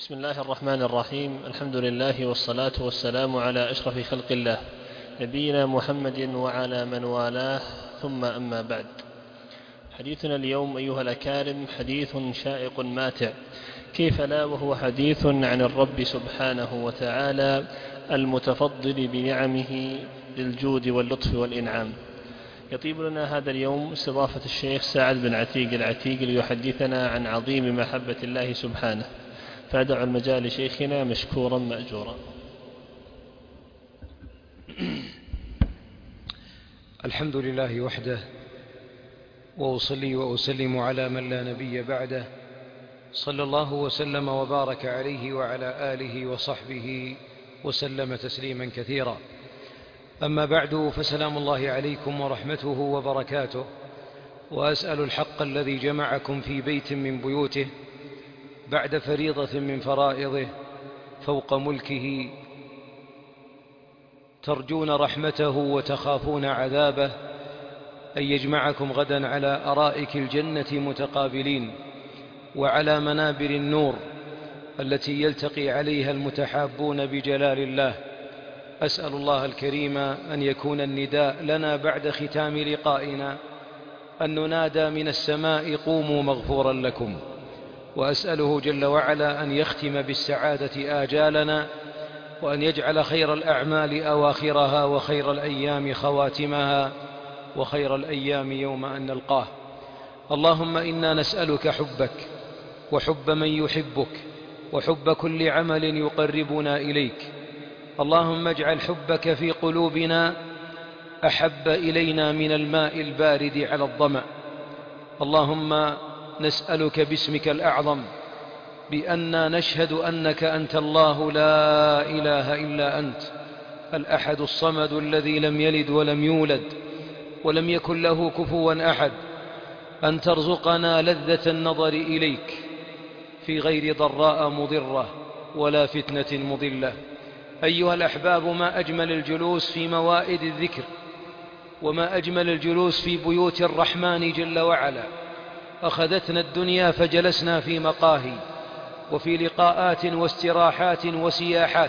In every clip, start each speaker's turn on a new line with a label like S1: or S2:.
S1: بسم الله الرحمن الرحيم. الحمد لله والصلاة والسلام على أشرف خلق الله نبينا محمد وعلى من والاه، ثم أما بعد. حديثنا اليوم أيها الأكارم حديث شائق ماتع، كيف لا وهو حديث عن الرب سبحانه وتعالى المتفضل بنعمه للجود واللطف والإنعام. يطيب لنا هذا اليوم استضافة الشيخ سعد بن عتيق العتيق ليحدثنا عن عظيم محبة الله سبحانه، فأدع المجال لشيخنا مشكورا مأجورا.
S2: الحمد لله وحده، وأصلي وأسلم على من لا نبي بعده، صلى الله وسلم وبارك عليه وعلى آله وصحبه وسلم تسليما كثيرا. أما بعد، فسلام الله عليكم ورحمته وبركاته، وأسأل الحق الذي جمعكم في بيت من بيوته بعد فريضة من فرائضه فوق ملكه، ترجون رحمته وتخافون عذابه، أن يجمعكم غدا على أرائك الجنة متقابلين وعلى منابر النور التي يلتقي عليها المتحابون بجلال الله. أسأل الله الكريم أن يكون النداء لنا بعد ختام لقائنا أن ننادى من السماء قوموا مغفورا لكم، وأسأله جل وعلا أن يختم بالسعادة آجالنا، وأن يجعل خير الأعمال أواخرها وخير الأيام خواتمها وخير الأيام يوم أن نلقاه. اللهم إنا نسألك حبك وحب من يحبك وحب كل عمل يقربنا إليك. اللهم اجعل حبك في قلوبنا أحب إلينا من الماء البارد على الظمأ. اللهم نسألك باسمك الأعظم بأننا نشهد أنك أنت الله لا إله إلا أنت الأحد الصمد الذي لم يلد ولم يولد ولم يكن له كفوا أحد، أن ترزقنا لذة النظر إليك في غير ضراء مضرة ولا فتنة مضلة. أيها الأحباب، ما أجمل الجلوس في موائد الذكر، وما أجمل الجلوس في بيوت الرحمن جل وعلا. أخذتنا الدنيا فجلسنا في مقاهي وفي لقاءات واستراحات وسياحات.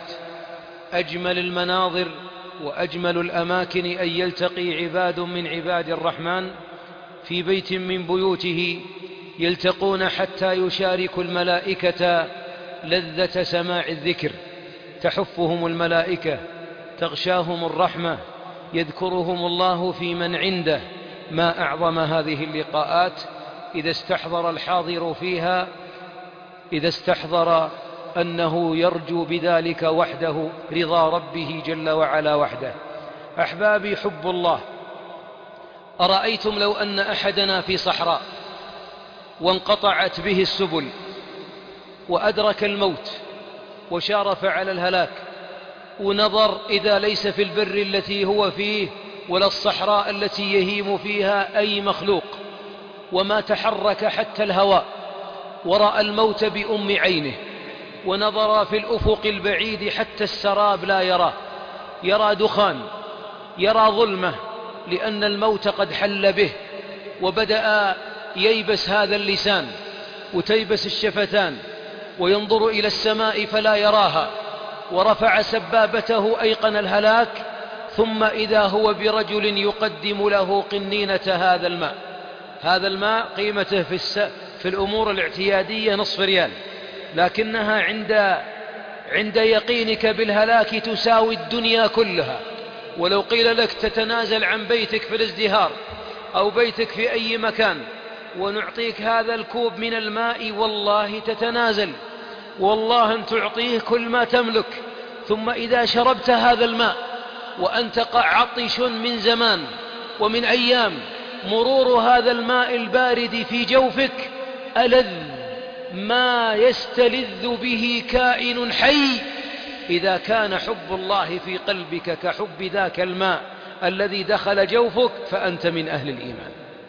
S2: أجمل المناظر وأجمل الأماكن أن يلتقي عباد من عباد الرحمن في بيت من بيوته، يلتقون حتى يشاركوا الملائكة لذة سماع الذكر، تحفهم الملائكة، تغشاهم الرحمة، يذكرهم الله في من عنده. ما أعظم هذه اللقاءات إذا استحضر الحاضر فيها، إذا استحضر أنه يرجو بذلك وحده رضا ربه جل وعلا وحده. أحبابي، حب الله. أرأيتم لو أن أحدنا في صحراء وانقطعت به السبل وأدرك الموت وشارف على الهلاك، ونظر إذا ليس في البر التي هو فيه ولا الصحراء التي يهيم فيها أي مخلوق، وما تحرك حتى الهواء، ورأى الموت بأم عينه، ونظر في الأفق البعيد حتى السراب لا يراه، يرى دخان، يرى ظلمة، لأن الموت قد حل به، وبدأ ييبس هذا اللسان وتيبس الشفتان، وينظر إلى السماء فلا يراها، ورفع سبابته أيقن الهلاك، ثم إذا هو برجل يقدم له قنينة هذا الماء. هذا الماء قيمته في الأمور الاعتيادية نصف ريال، لكنها عند يقينك بالهلاك تساوي الدنيا كلها. ولو قيل لك تتنازل عن بيتك في الازدهار أو بيتك في أي مكان ونعطيك هذا الكوب من الماء، والله تتنازل، والله أن تعطيه كل ما تملك. ثم إذا شربت هذا الماء وأنت عطش من زمان ومن أيام، مرور هذا الماء البارد في جوفك ألذ ما يستلذ به كائن حي. إذا كان حب الله في قلبك كحب ذاك الماء الذي دخل جوفك فأنت من أهل الإيمان.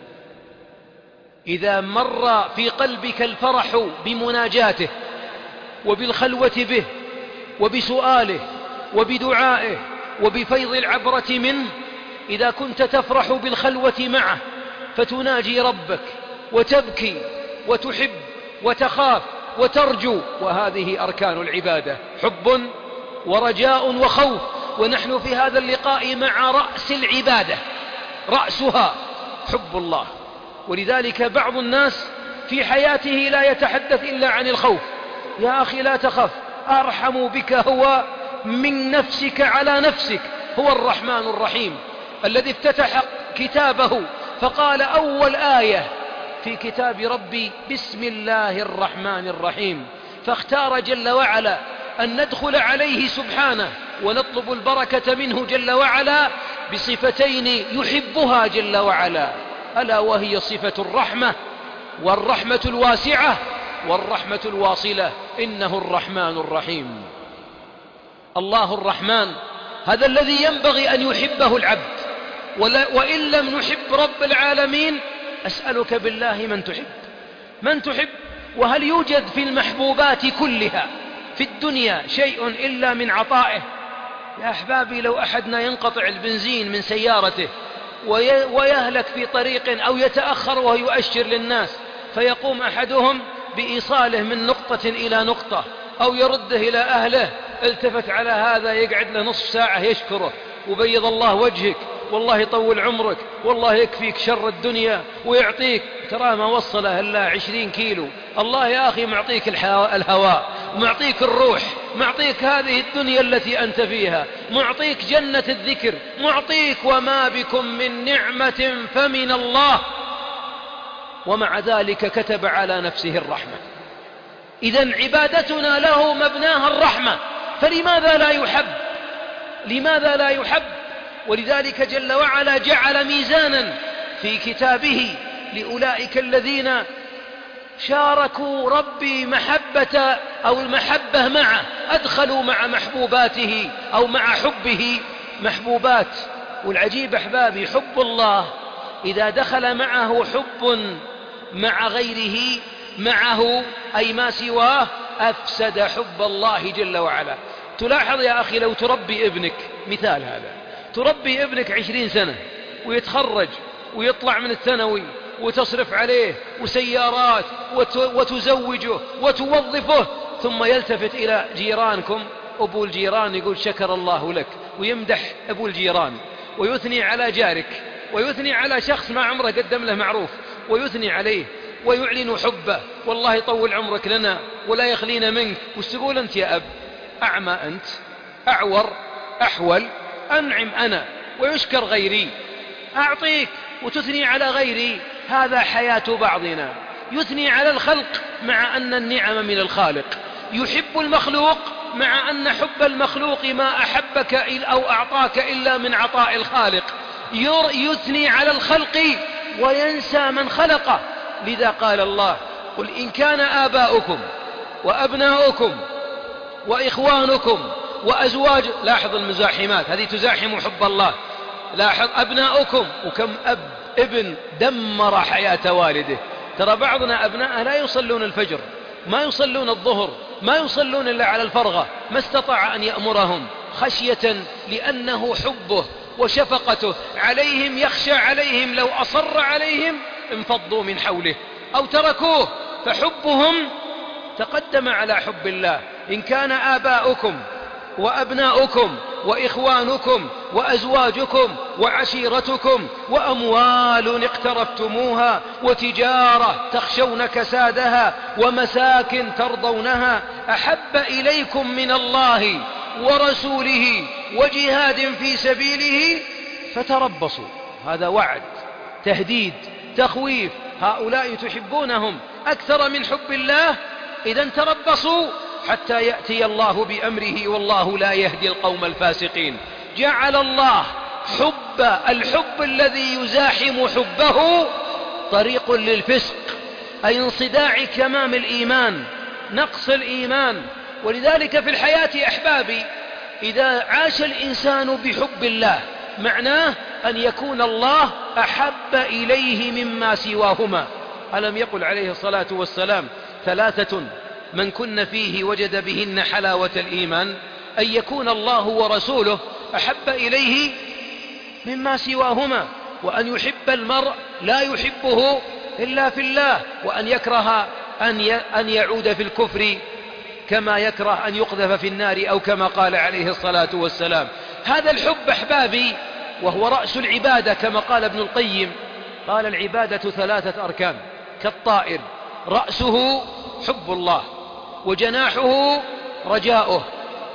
S2: إذا مر في قلبك الفرح بمناجاته وبالخلوة به وبسؤاله وبدعائه وبفيض العبرة منه، إذا كنت تفرح بالخلوة معه فتناجي ربك وتبكي وتحب وتخاف وترجو، وهذه أركان العبادة: حب ورجاء وخوف. ونحن في هذا اللقاء مع رأس العبادة، رأسها حب الله. ولذلك بعض الناس في حياته لا يتحدث إلا عن الخوف. يا أخي لا تخف، أرحم بك هو من نفسك على نفسك. هو الرحمن الرحيم الذي افتتح كتابه فقال: أول آية في كتاب ربي بسم الله الرحمن الرحيم. فاختار جل وعلا أن ندخل عليه سبحانه ونطلب البركة منه جل وعلا بصفتين يحبها جل وعلا، ألا وهي صفة الرحمة، والرحمة الواسعة، والرحمة الواصلة. إنه الرحمن الرحيم. الله الرحمن هذا الذي ينبغي أن يحبه العبد. وإن لم نحب رب العالمين، أسألك بالله من تحب؟ من تحب؟ وهل يوجد في المحبوبات كلها في الدنيا شيء إلا من عطائه؟ يا أحبابي، لو أحدنا ينقطع البنزين من سيارته ويهلك في طريق أو يتأخر وهو يؤشر للناس، فيقوم أحدهم بإيصاله من نقطة إلى نقطة أو يرده إلى أهله، التفت على هذا يقعد له نصف ساعة يشكره: وبيض الله وجهك، والله يطول عمرك، والله يكفيك شر الدنيا ويعطيك. ترى ما وصله إلا 20 كيلو. الله يا أخي معطيك الهواء، معطيك الروح، معطيك هذه الدنيا التي أنت فيها، معطيك جنة الذكر، معطيك وما بكم من نعمة فمن الله. ومع ذلك كتب على نفسه الرحمة. إذن عبادتنا له مبناها الرحمة، فلماذا لا يحب؟ لماذا لا يحب؟ ولذلك جل وعلا جعل ميزانا في كتابه لأولئك الذين شاركوا ربي محبة أو المحبة معه، أدخلوا مع محبوباته أو مع حبه محبوبات. والعجيب أحبابي، حب الله إذا دخل معه حب مع غيره معه أي ما سواه، أفسد حب الله جل وعلا. تلاحظ يا أخي، لو تربي ابنك، مثال هذا، تربي ابنك 20 سنة ويتخرج ويطلع من الثانوي وتصرف عليه وسيارات وتزوجه وتوظفه، ثم يلتفت إلى جيرانكم، أبو الجيران يقول شكر الله لك، ويمدح أبو الجيران ويثني على جارك ويثني على شخص ما عمره قدم له معروف ويثني عليه ويعلن حبه: والله يطول عمرك لنا ولا يخلينا منك. وش تقول أنت يا أب؟ أعمى أنت، أعور، أحول، أنعم أنا ويشكر غيري، أعطيك وتثني على غيري. هذا حياة بعضنا، يثني على الخلق مع أن النعم من الخالق، يحب المخلوق مع أن حب المخلوق ما أحبك أو أعطاك إلا من عطاء الخالق، يثني على الخلق وينسى من خلقه. لذا قال الله: قل إن كان آباؤكم وأبناؤكم وإخوانكم وأزواج، لاحظ المزاحمات هذه تزاحم حب الله، لاحظ أبناؤكم، وكم ابن دمر حياة والده. ترى بعضنا أبناءه لا يصلون الفجر، ما يصلون الظهر، ما يصلون إلا على الفرغة، ما استطاع أن يأمرهم خشية، لأنه حبه وشفقته عليهم يخشى عليهم لو أصر عليهم انفضوا من حوله أو تركوه. فحبهم تقدم على حب الله. إن كان آباؤكم وأبناؤكم وإخوانكم وأزواجكم وعشيرتكم وأموال اقترفتموها وتجارة تخشون كسادها ومساكن ترضونها أحب إليكم من الله ورسوله وجهاد في سبيله فتربصوا. هذا وعد، تهديد، تخويف. هؤلاء تحبونهم أكثر من حب الله، إذن تربصوا حتى يأتي الله بأمره، والله لا يهدي القوم الفاسقين. جعل الله الحب الذي يزاحم حبه طريق للفسق، أي انصداع كمام الإيمان، نقص الإيمان. ولذلك في الحياة أحبابي، إذا عاش الإنسان بحب الله معناه أن يكون الله أحب إليه مما سواهما. ألم يقل عليه الصلاة والسلام: 3 من كن فيه وجد بهن حلاوة الإيمان، أن يكون الله ورسوله أحب إليه مما سواهما، وأن يحب المرء لا يحبه إلا في الله، وأن يكره أن يعود في الكفر كما يكره أن يقذف في النار، أو كما قال عليه الصلاة والسلام. هذا الحب أحبابي وهو رأس العبادة، كما قال ابن القيم، قال العبادة 3 أركان كالطائر، رأسه حب الله، وجناحه رجاؤه،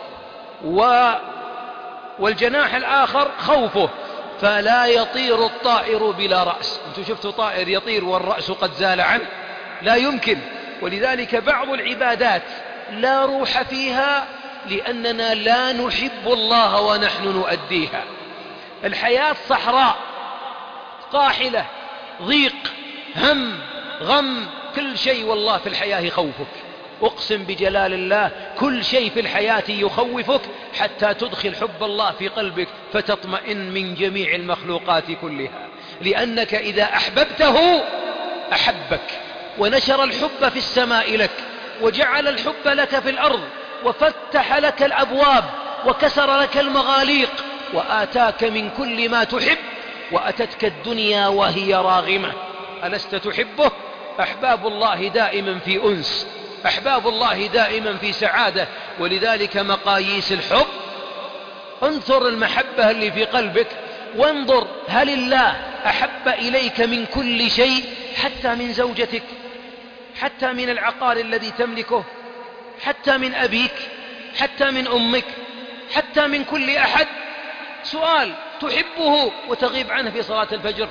S2: والجناح الآخر خوفه، فلا يطير الطائر بلا رأس. أنتم شفتوا طائر يطير والرأس قد زال عنه؟ لا يمكن. ولذلك بعض العبادات لا روح فيها لأننا لا نحب الله ونحن نؤديها. الحياة صحراء قاحلة، ضيق، هم، غم، كل شيء والله في الحياة يخوفك. أقسم بجلال الله كل شيء في الحياة يخوفك حتى تدخل حب الله في قلبك فتطمئن من جميع المخلوقات كلها، لأنك إذا أحببته أحبك، ونشر الحب في السماء لك، وجعل الحب لك في الأرض، وفتح لك الأبواب، وكسر لك المغاليق، وآتاك من كل ما تحب، وأتتك الدنيا وهي راغمة. ألست تحبه؟ أحباب الله دائما في أنس، أحباب الله دائما في سعادة. ولذلك مقاييس الحب، انظر المحبة اللي في قلبك، وانظر هل الله أحب إليك من كل شيء، حتى من زوجتك، حتى من العقار الذي تملكه، حتى من أبيك، حتى من أمك، حتى من كل أحد. سؤال: تحبه وتغيب عنه في صلاة الفجر؟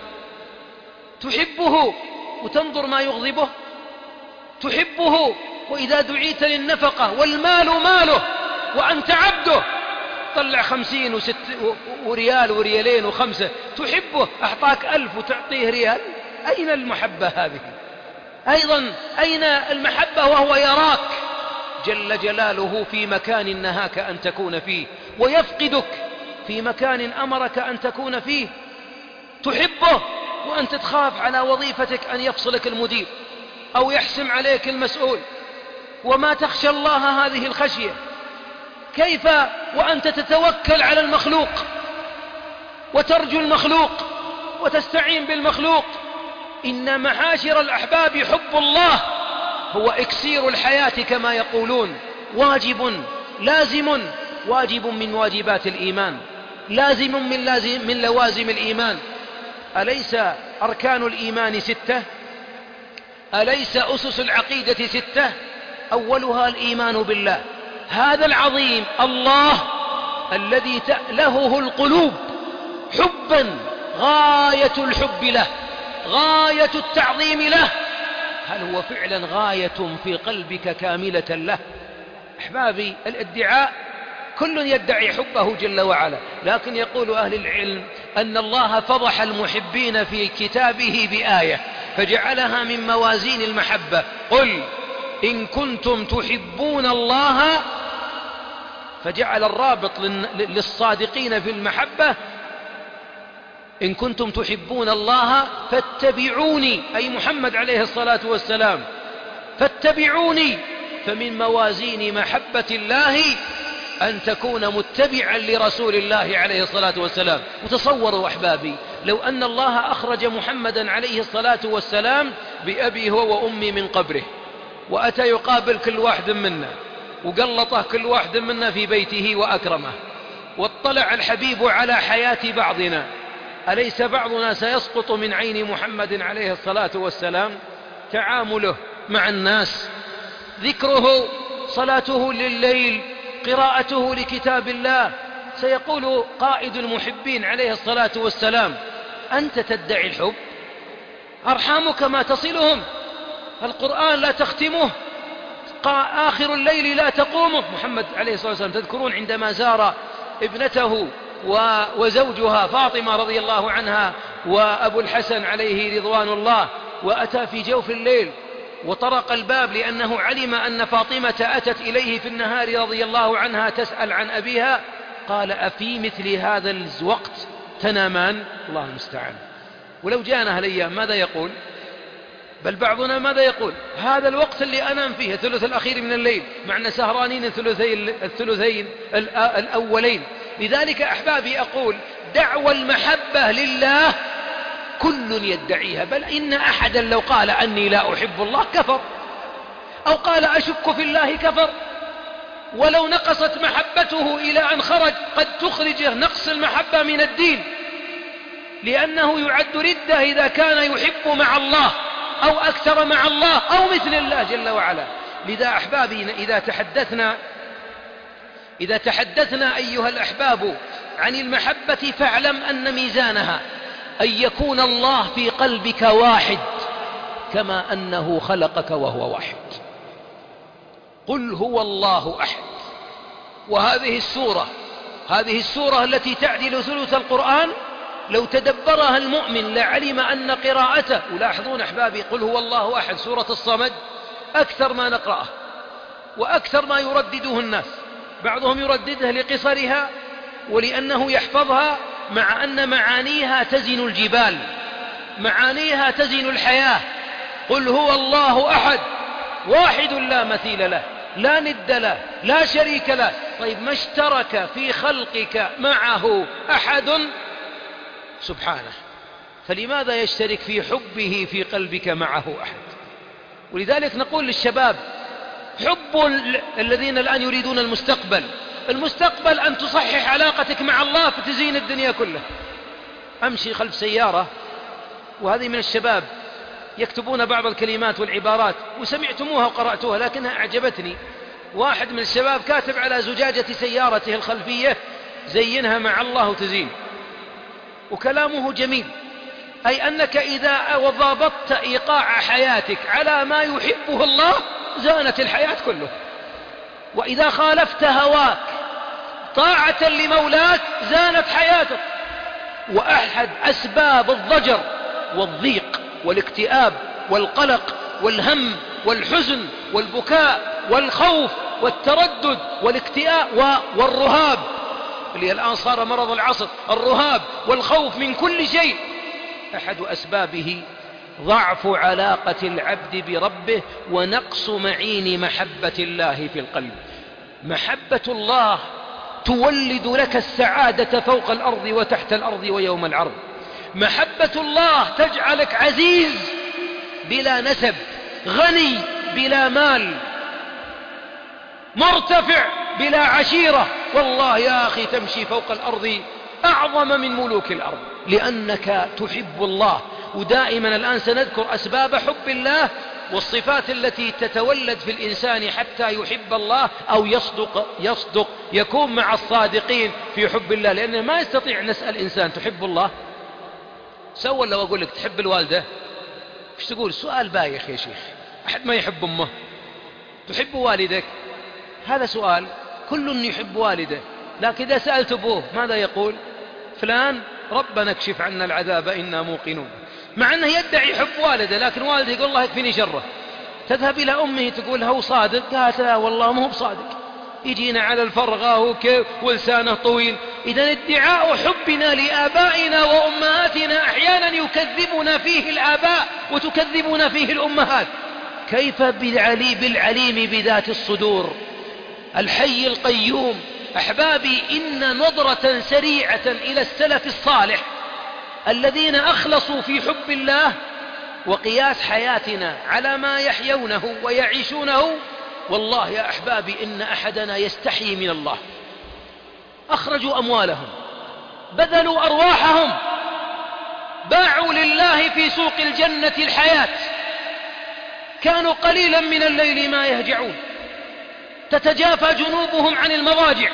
S2: تحبه وتنظر ما يغضبه؟ تحبه وإذا دعيت للنفقة والمال ماله وأنت عبده طلع 50 وريال وريالين وخمسة، تحبه أعطاك 1000 وتعطيه ريال؟ أين المحبة هذه؟ أيضا أين المحبة وهو يراك جل جلاله في مكان نهاك أن تكون فيه، ويفقدك في مكان أمرك أن تكون فيه؟ تحبه وأنت تخاف على وظيفتك أن يفصلك المدير أو يحسم عليك المسؤول، وما تخشى الله هذه الخشية. كيف وأنت تتوكل على المخلوق وترجو المخلوق وتستعين بالمخلوق؟ إن معاشر الأحباب حب الله هو إكسير الحياة كما يقولون، واجب لازم، واجب من واجبات الإيمان، لازم من لوازم الإيمان. أليس أركان الإيمان 6؟ أليس أسس العقيدة 6؟ أولها الإيمان بالله، هذا العظيم الله الذي تألهه القلوب حبا غاية الحب له، غاية التعظيم له. هل هو فعلا غاية في قلبك كاملة له؟ أحبابي، الادعاء كل يدعي حبه جل وعلا، لكن يقول أهل العلم أن الله فضح المحبين في كتابه بآية فجعلها من موازين المحبة: قل إن كنتم تحبون الله، فجعل الرابط للصادقين في المحبة: إن كنتم تحبون الله فاتبعوني، أي محمد عليه الصلاة والسلام، فاتبعوني. فمن موازين محبة الله أن تكون متبعا لرسول الله عليه الصلاة والسلام. وتصوروا أحبابي لو أن الله أخرج محمدا عليه الصلاة والسلام بأبي هو وأمي من قبره، وأتى يقابل كل واحد منا وقلطه كل واحد منا في بيته وأكرمه، واطلع الحبيب على حياة بعضنا، أليس بعضنا سيسقط من عين محمد عليه الصلاة والسلام؟ تعامله مع الناس، ذكره، صلاته لليل، قراءته لكتاب الله. سيقول قائد المحبين عليه الصلاة والسلام: أنت تدعي الحب، أرحامك ما تصلهم، القرآن لا تختمه، آخر الليل لا تقومه. محمد عليه الصلاة والسلام تذكرون عندما زار ابنته وزوجها فاطمة رضي الله عنها وأبو الحسن عليه رضوان الله، وأتى في جوف الليل وطرق الباب لأنه علم أن فاطمة أتت إليه في النهار رضي الله عنها تسأل عن أبيها، قال: أفي مثل هذا الوقت تنامان؟ الله المستعان. ولو جاءنا هالأيام ماذا يقول؟ بل بعضنا ماذا يقول؟ هذا الوقت اللي أنام فيه الثلث الأخير من الليل، معنا سهرانين الثلثين الأولين. لذلك أحبابي أقول: دعوى المحبة لله كل يدعيها، بل إن أحدا لو قال أني لا أحب الله كفر. أو قال أشك في الله كفر. ولو نقصت محبته إلى أن خرج قد تخرج نقص المحبة من الدين، لأنه يعد ردة إذا كان يحب مع الله أو أكثر مع الله أو مثل الله جل وعلا. لذا أحبابي إذا تحدثنا أيها الأحباب عن المحبة فاعلم أن ميزانها أن يكون الله في قلبك واحد كما أنه خلقك وهو واحد. قل هو الله أحد. وهذه السورة التي تعدل ثلث القرآن لو تدبرها المؤمن لعلم أن قراءته، ولاحظون أحبابي قل هو الله أحد سورة الصمد أكثر ما نقرأه وأكثر ما يردده الناس. بعضهم يرددها لقصرها ولأنه يحفظها، مع أن معانيها تزن الجبال، معانيها تزن الحياة. قل هو الله أحد واحد لا مثيل له لا ند له لا شريك له. طيب ما اشترك في خلقك معه أحد سبحانه، فلماذا يشترك في حبه في قلبك معه أحد؟ ولذلك نقول للشباب حب الذين الآن يريدون المستقبل أن تصحح علاقتك مع الله فتزين الدنيا كلها. أمشي خلف سيارة، وهذه من الشباب يكتبون بعض الكلمات والعبارات وسمعتموها وقرأتوها لكنها أعجبتني. واحد من الشباب كاتب على زجاجة سيارته الخلفية زينها مع الله تزين، وكلامه جميل، أي أنك إذا ضابطت إيقاع حياتك على ما يحبه الله زانت الحياة كله، وإذا خالفت هواك طاعة لمولاك زانت حياتك. وأحد أسباب الضجر والضيق والاكتئاب والقلق والهم والحزن والبكاء والخوف والتردد والاكتئاب والرهاب، اللي الآن صار مرض العصر، الرهاب والخوف من كل شيء، أحد أسبابه ضعف علاقة العبد بربه ونقص معين محبة الله في القلب. محبة الله تولد لك السعادة فوق الأرض وتحت الأرض ويوم العرض. محبة الله تجعلك عزيز بلا نسب، غني بلا مال، مرتفع بلا عشيرة. والله يا أخي تمشي فوق الأرض أعظم من ملوك الأرض لأنك تحب الله. ودائما الآن سنذكر أسباب حب الله والصفات التي تتولد في الإنسان حتى يحب الله أو يصدق يكون مع الصادقين في حب الله. لأنه ما يستطيع نسأل إنسان تحب الله سوى لو أقول لك تحب الوالدة، ايش تقول؟ سؤال بايخ يا شيخ، أحد ما يحب أمه. تحب والدك؟ هذا سؤال، كل يحب والده، لكن إذا سألت أبوه ماذا يقول؟ فلان ربنا اكشف عنا العذاب إنا موقنون، مع أنه يدعي حب والده، لكن والده يقول الله يكفيني شره. تذهب إلى أمه تقول هو صادق؟ قالت لا والله ما هو بصادق، يجينا على الفرغة وكيف ولسانه طويل. إذا ادعاء حبنا لآبائنا وأمهاتنا أحيانا يكذبنا فيه الآباء وتكذبنا فيه الأمهات. كيف بالعليم بذات الصدور الحي القيوم؟ أحبابي إن نظرة سريعة إلى السلف الصالح الذين أخلصوا في حب الله وقياس حياتنا على ما يحيونه ويعيشونه، والله يا أحبابي إن أحدنا يستحي من الله. أخرجوا أموالهم، بذلوا أرواحهم، باعوا لله في سوق الجنة الحياة، كانوا قليلا من الليل ما يهجعون، تتجافى جنوبهم عن المضاجع،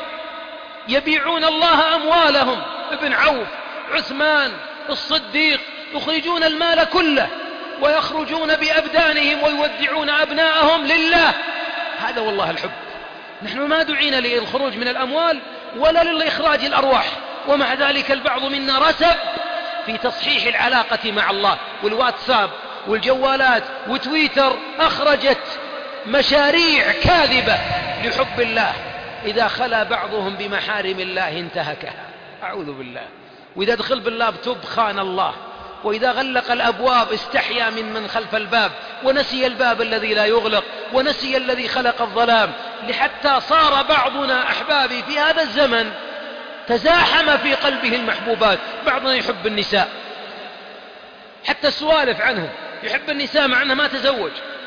S2: يبيعون الله أموالهم. ابن عوف، عثمان، الصديق، يخرجون المال كله ويخرجون بأبدانهم ويودعون أبناءهم لله. هذا والله الحب. نحن ما دعينا للخروج من الأموال ولا لإخراج الأرواح، ومع ذلك البعض منا رسب في تصحيح العلاقة مع الله. والواتساب والجوالات وتويتر أخرجت مشاريع كاذبة لحب الله، إذا خلا بعضهم بمحارم الله انتهكها، أعوذ بالله. وإذا دخل باللابتوب خان الله، وإذا غلق الأبواب استحيا من خلف الباب، ونسي الباب الذي لا يغلق، ونسي الذي خلق الظلام. لحتى صار بعضنا أحبابي في هذا الزمن تزاحم في قلبه المحبوبات. بعضنا يحب النساء، حتى السوالف عنهم، يحب النساء مع أنه ما تزوج،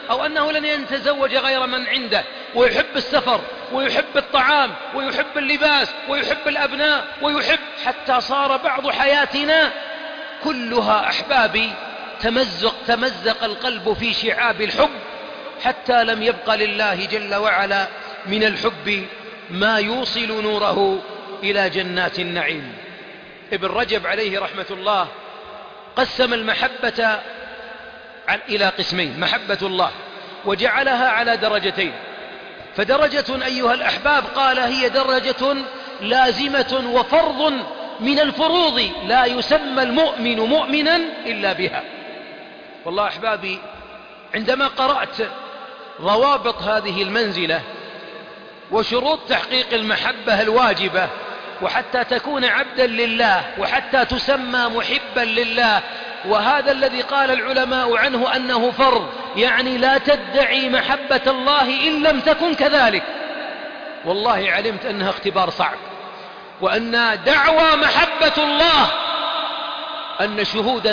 S2: أو أنه لن يتزوج غير من عنده، ويحب السفر ويحب الطعام ويحب اللباس ويحب الأبناء ويحب، حتى صار بعض حياتنا كلها أحبابي تمزق القلب في شعاب الحب، حتى لم يبق لله جل وعلا من الحب ما يوصل نوره إلى جنات النعيم. ابن رجب عليه رحمة الله قسم المحبة إلى قسمين: محبة الله، وجعلها على درجتين. فدرجة أيها الأحباب قال هي درجة لازمة وفرض من الفروض لا يسمى المؤمن مؤمنا إلا بها. والله أحبابي، عندما قرأت ضوابط هذه المنزلة وشروط تحقيق المحبة الواجبة، وحتى تكون عبدا لله وحتى تسمى محبا لله، وهذا الذي قال العلماء عنه أنه فرض، يعني لا تدعي محبة الله إن لم تكن كذلك، والله علمت أنها اختبار صعب، وأن دعوى محبة الله أن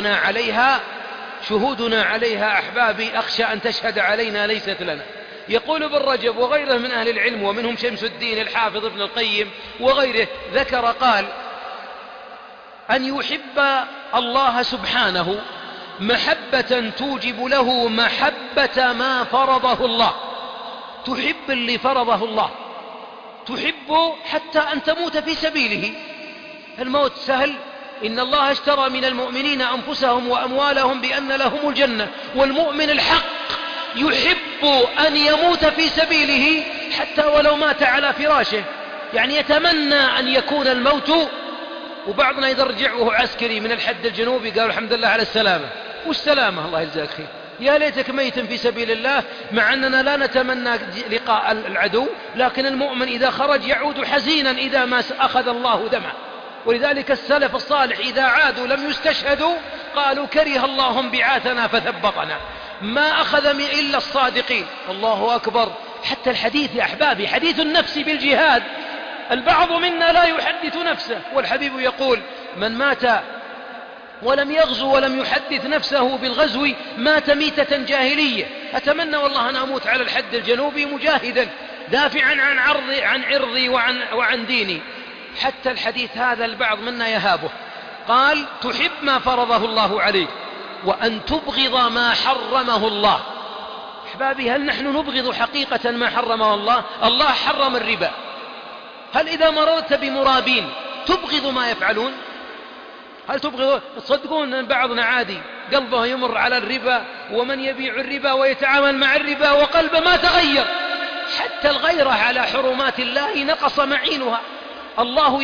S2: شهودنا عليها أحبابي أخشى أن تشهد علينا ليست لنا. يقول ابن رجب وغيره من أهل العلم، ومنهم شمس الدين الحافظ ابن القيم وغيره، ذكر قال: أن يحب الله سبحانه محبة توجب له محبة ما فرضه الله. تحب اللي فرضه الله، تحب حتى أن تموت في سبيله. الموت سهل، إن الله اشترى من المؤمنين أنفسهم وأموالهم بأن لهم الجنة. والمؤمن الحق يحب أن يموت في سبيله حتى ولو مات على فراشه، يعني يتمنى أن يكون الموت. وبعضنا يرجع وهو عسكري من الحد الجنوبي قال الحمد لله على السلامة. والسلامة الله يجزاك خير، يا ليتك ميت في سبيل الله، مع أننا لا نتمنى لقاء العدو، لكن المؤمن إذا خرج يعود حزينا إذا ما أخذ الله دمه. ولذلك السلف الصالح إذا عادوا لم يستشهدوا قالوا: كره الله انبعاثنا فثبطنا، ما أخذ إلا الصادقين. الله أكبر. حتى الحديث يا أحبابي، حديث النفس بالجهاد، البعض منا لا يحدث نفسه، والحبيب يقول: من مات ولم يغزو ولم يحدث نفسه بالغزو مات ميتة جاهلية. أتمنى والله أن أموت على الحد الجنوبي مجاهدا دافعا عن عرضي وعن ديني. حتى الحديث هذا البعض منا يهابه. قال: تحب ما فرضه الله عليك، وأن تبغض ما حرمه الله. أحبابي، هل نحن نبغض حقيقة ما حرمه الله؟ الله حرم الربا، هل إذا مررت بمرابين تبغض ما يفعلون؟ هل تبغض؟ تصدقون أن بعضنا عادي قلبه يمر على الربا، ومن يبيع الربا ويتعامل مع الربا وقلبه ما تغير. حتى الغيرة على حرمات الله نقص معينها. الله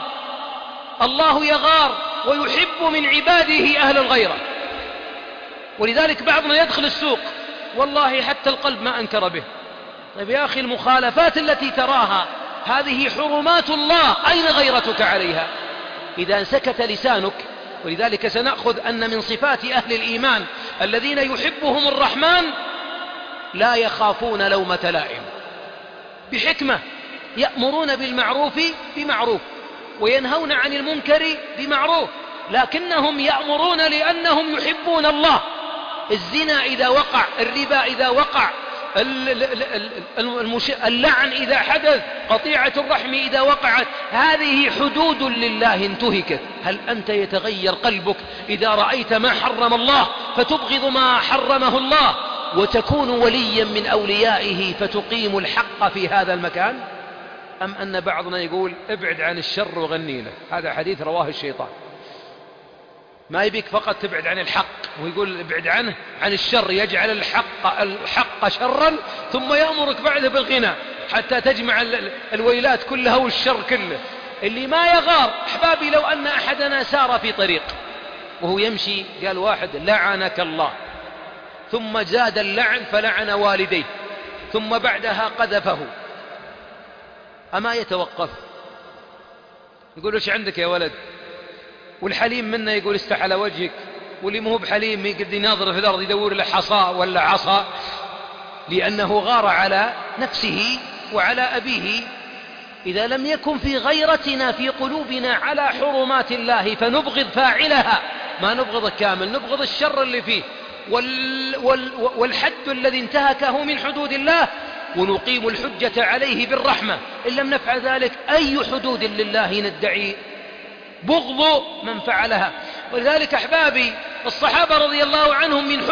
S2: يغار ويحب من عباده أهل الغيرة. ولذلك بعضنا يدخل السوق والله حتى القلب ما أنكر به. طيب يا أخي، المخالفات التي تراها هذه حرمات الله، أين غيرتك عليها؟ إذا سكت لسانك. ولذلك سنأخذ أن من صفات أهل الإيمان الذين يحبهم الرحمن لا يخافون لومة لائم، بحكمة يأمرون بالمعروف بمعروف وينهون عن المنكر بمعروف، لكنهم يأمرون لأنهم يحبون الله. الزنا إذا وقع، الربا إذا وقع، اللعن إذا حدث، قطيعة الرحم إذا وقعت، هذه حدود لله انتهكت. هل أنت يتغير قلبك إذا رأيت ما حرم الله فتبغض ما حرمه الله، وتكون وليا من أوليائه فتقيم الحق في هذا المكان؟ أم أن بعضنا يقول: ابعد عن الشر وغنينا؟ هذا حديث رواه الشيطان. ما يبيك فقط تبعد عن الحق، ويقول ابعد عنه عن الشر، يجعل الحق شرا ثم يأمرك بعده بالغنى حتى تجمع الويلات كلها والشر كله. اللي ما يغار أحبابي، لو أن أحدنا سار في طريق وهو يمشي قال واحد: لعنك الله، ثم زاد اللعن فلعن والديه، ثم بعدها قذفه، أما يتوقف؟ يقول: وش عندك يا ولد؟ والحليم منا يقول: استحل وجهك. واللي مو بحليم يقعد يناظر في الأرض يدور له حصى ولا عصا، لأنه غار على نفسه وعلى أبيه. إذا لم يكن في غيرتنا في قلوبنا على حرمات الله فنبغض فاعلها، ما نبغض الكامل، نبغض الشر اللي فيه. والحد الذي انتهكه من حدود الله، ونقيم الحجة عليه بالرحمة. إن لم نفعل ذلك أي حدود لله ندعي بغض من فعلها. ولذلك أحبابي الصحابة رضي الله عنهم من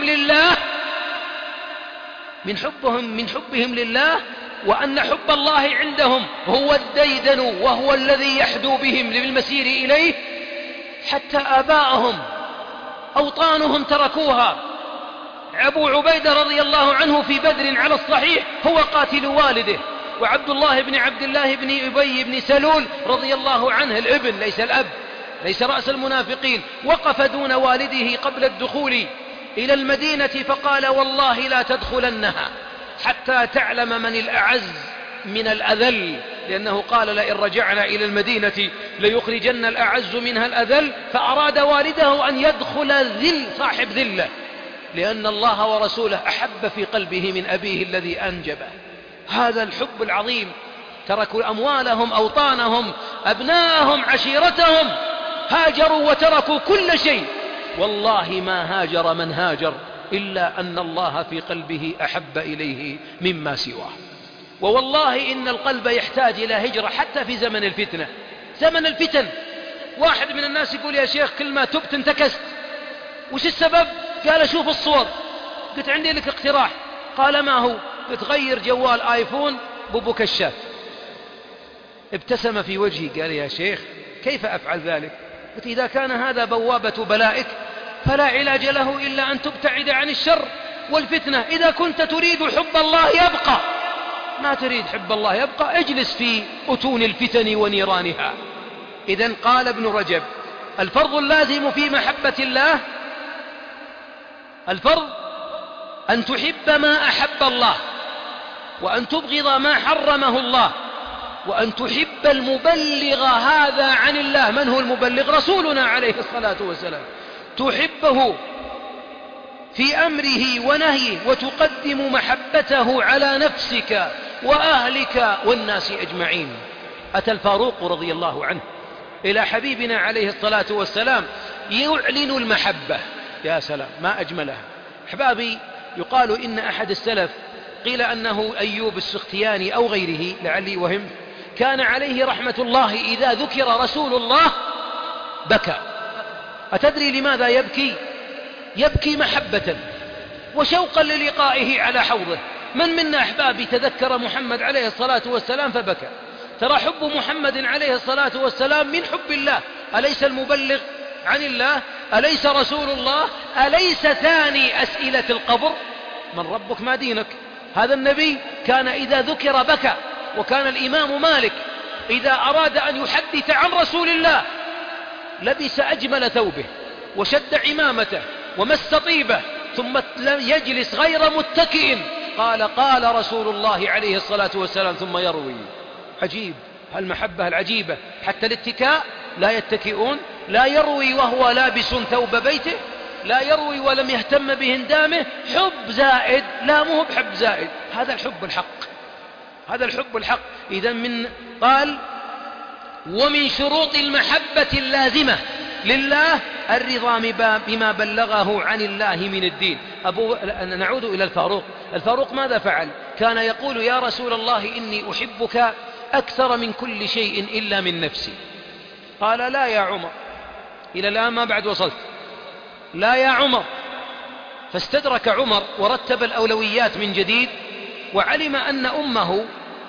S2: حبهم لله وأن حب الله عندهم هو الديدن وهو الذي يحدو بهم للمسير إليه، حتى آباءهم أوطانهم تركوها. أبو عبيدة رضي الله عنه في بدر على الصحيح هو قاتل والده، وعبد الله بن عبد الله بن أبي بن سلول رضي الله عنه الابن ليس الأب، ليس رأس المنافقين، وقف دون والده قبل الدخول إلى المدينة فقال: والله لا تدخلنها حتى تعلم من الأعز من الأذل، لأنه قال: لئن رجعنا إلى المدينة ليخرجن الأعز منها الأذل. فأراد والده أن يدخل ذل صاحب ذلة، لأن الله ورسوله أحب في قلبه من أبيه الذي أنجبه. هذا الحب العظيم. تركوا أموالهم، أوطانهم، أبناءهم، عشيرتهم، هاجروا وتركوا كل شيء. والله ما هاجر من هاجر إلا أن الله في قلبه أحب إليه مما سواه. ووالله إن القلب يحتاج إلى هجرة حتى في زمن الفتنة. زمن الفتن واحد من الناس يقول: يا شيخ كل ما تبت انتكست. وش السبب؟ قال: شوف الصور. قلت: عندي لك اقتراح. قال: ما هو؟ قلت: غير جوال آيفون بابو كشاف. ابتسم في وجهي قال: يا شيخ كيف أفعل ذلك؟ قلت: إذا كان هذا بوابة بلائك فلا علاج له إلا أن تبتعد عن الشر والفتنة. إذا كنت تريد حب الله يبقى، ما تريد حب الله يبقى، اجلس في أتون الفتن ونيرانها. إذن قال ابن رجب: الفرض اللازم في محبة الله، الفرض أن تحب ما أحب الله، وأن تبغض ما حرمه الله، وأن تحب المبلغ هذا عن الله. من هو المبلغ؟ رسولنا عليه الصلاة والسلام. تحبه في أمره ونهيه، وتقدم محبته على نفسك وأهلك والناس أجمعين. أتى الفاروق رضي الله عنه إلى حبيبنا عليه الصلاة والسلام يعلن المحبة. يا سلام ما أجملها. أحبابي يقال إن أحد السلف قيل أنه أيوب السختياني أو غيره لعلي وهم، كان عليه رحمة الله إذا ذكر رسول الله بكى. أتدري لماذا يبكي؟ يبكي محبة وشوقا للقائه على حوضه. من منا أحبابي تذكر محمد عليه الصلاة والسلام فبكى؟ ترى حب محمد عليه الصلاة والسلام من حب الله. أليس المبلغ عن الله؟ أليس رسول الله؟ أليس ثاني أسئلة القبر؟ من ربك ما دينك؟ هذا النبي كان إذا ذكر بكى. وكان الإمام مالك إذا أراد أن يحدث عن رسول الله لبس أجمل ثوبه وشد عمامته ومس طيبه، ثم لم يجلس غير متكئ. قال رسول الله عليه الصلاة والسلام، ثم يروي. عجيب المحبة العجيبة. حتى الاتكاء لا يتكئون، لا يروي وهو لابس ثوب بيته، لا يروي ولم يهتم بهندامه. حب زائد، لا مو بحب زائد. هذا الحب الحق، هذا الحب الحق. إذا قال: ومن شروط المحبة اللازمة لله الرضا بما بلغه عن الله من الدين. نعود إلى الفاروق ماذا فعل؟ كان يقول: يا رسول الله إني أحبك أكثر من كل شيء إلا من نفسي. قال: لا يا عمر، إلى الآن ما بعد وصلت، لا يا عمر. فاستدرك عمر ورتب الأولويات من جديد، وعلم أن أمه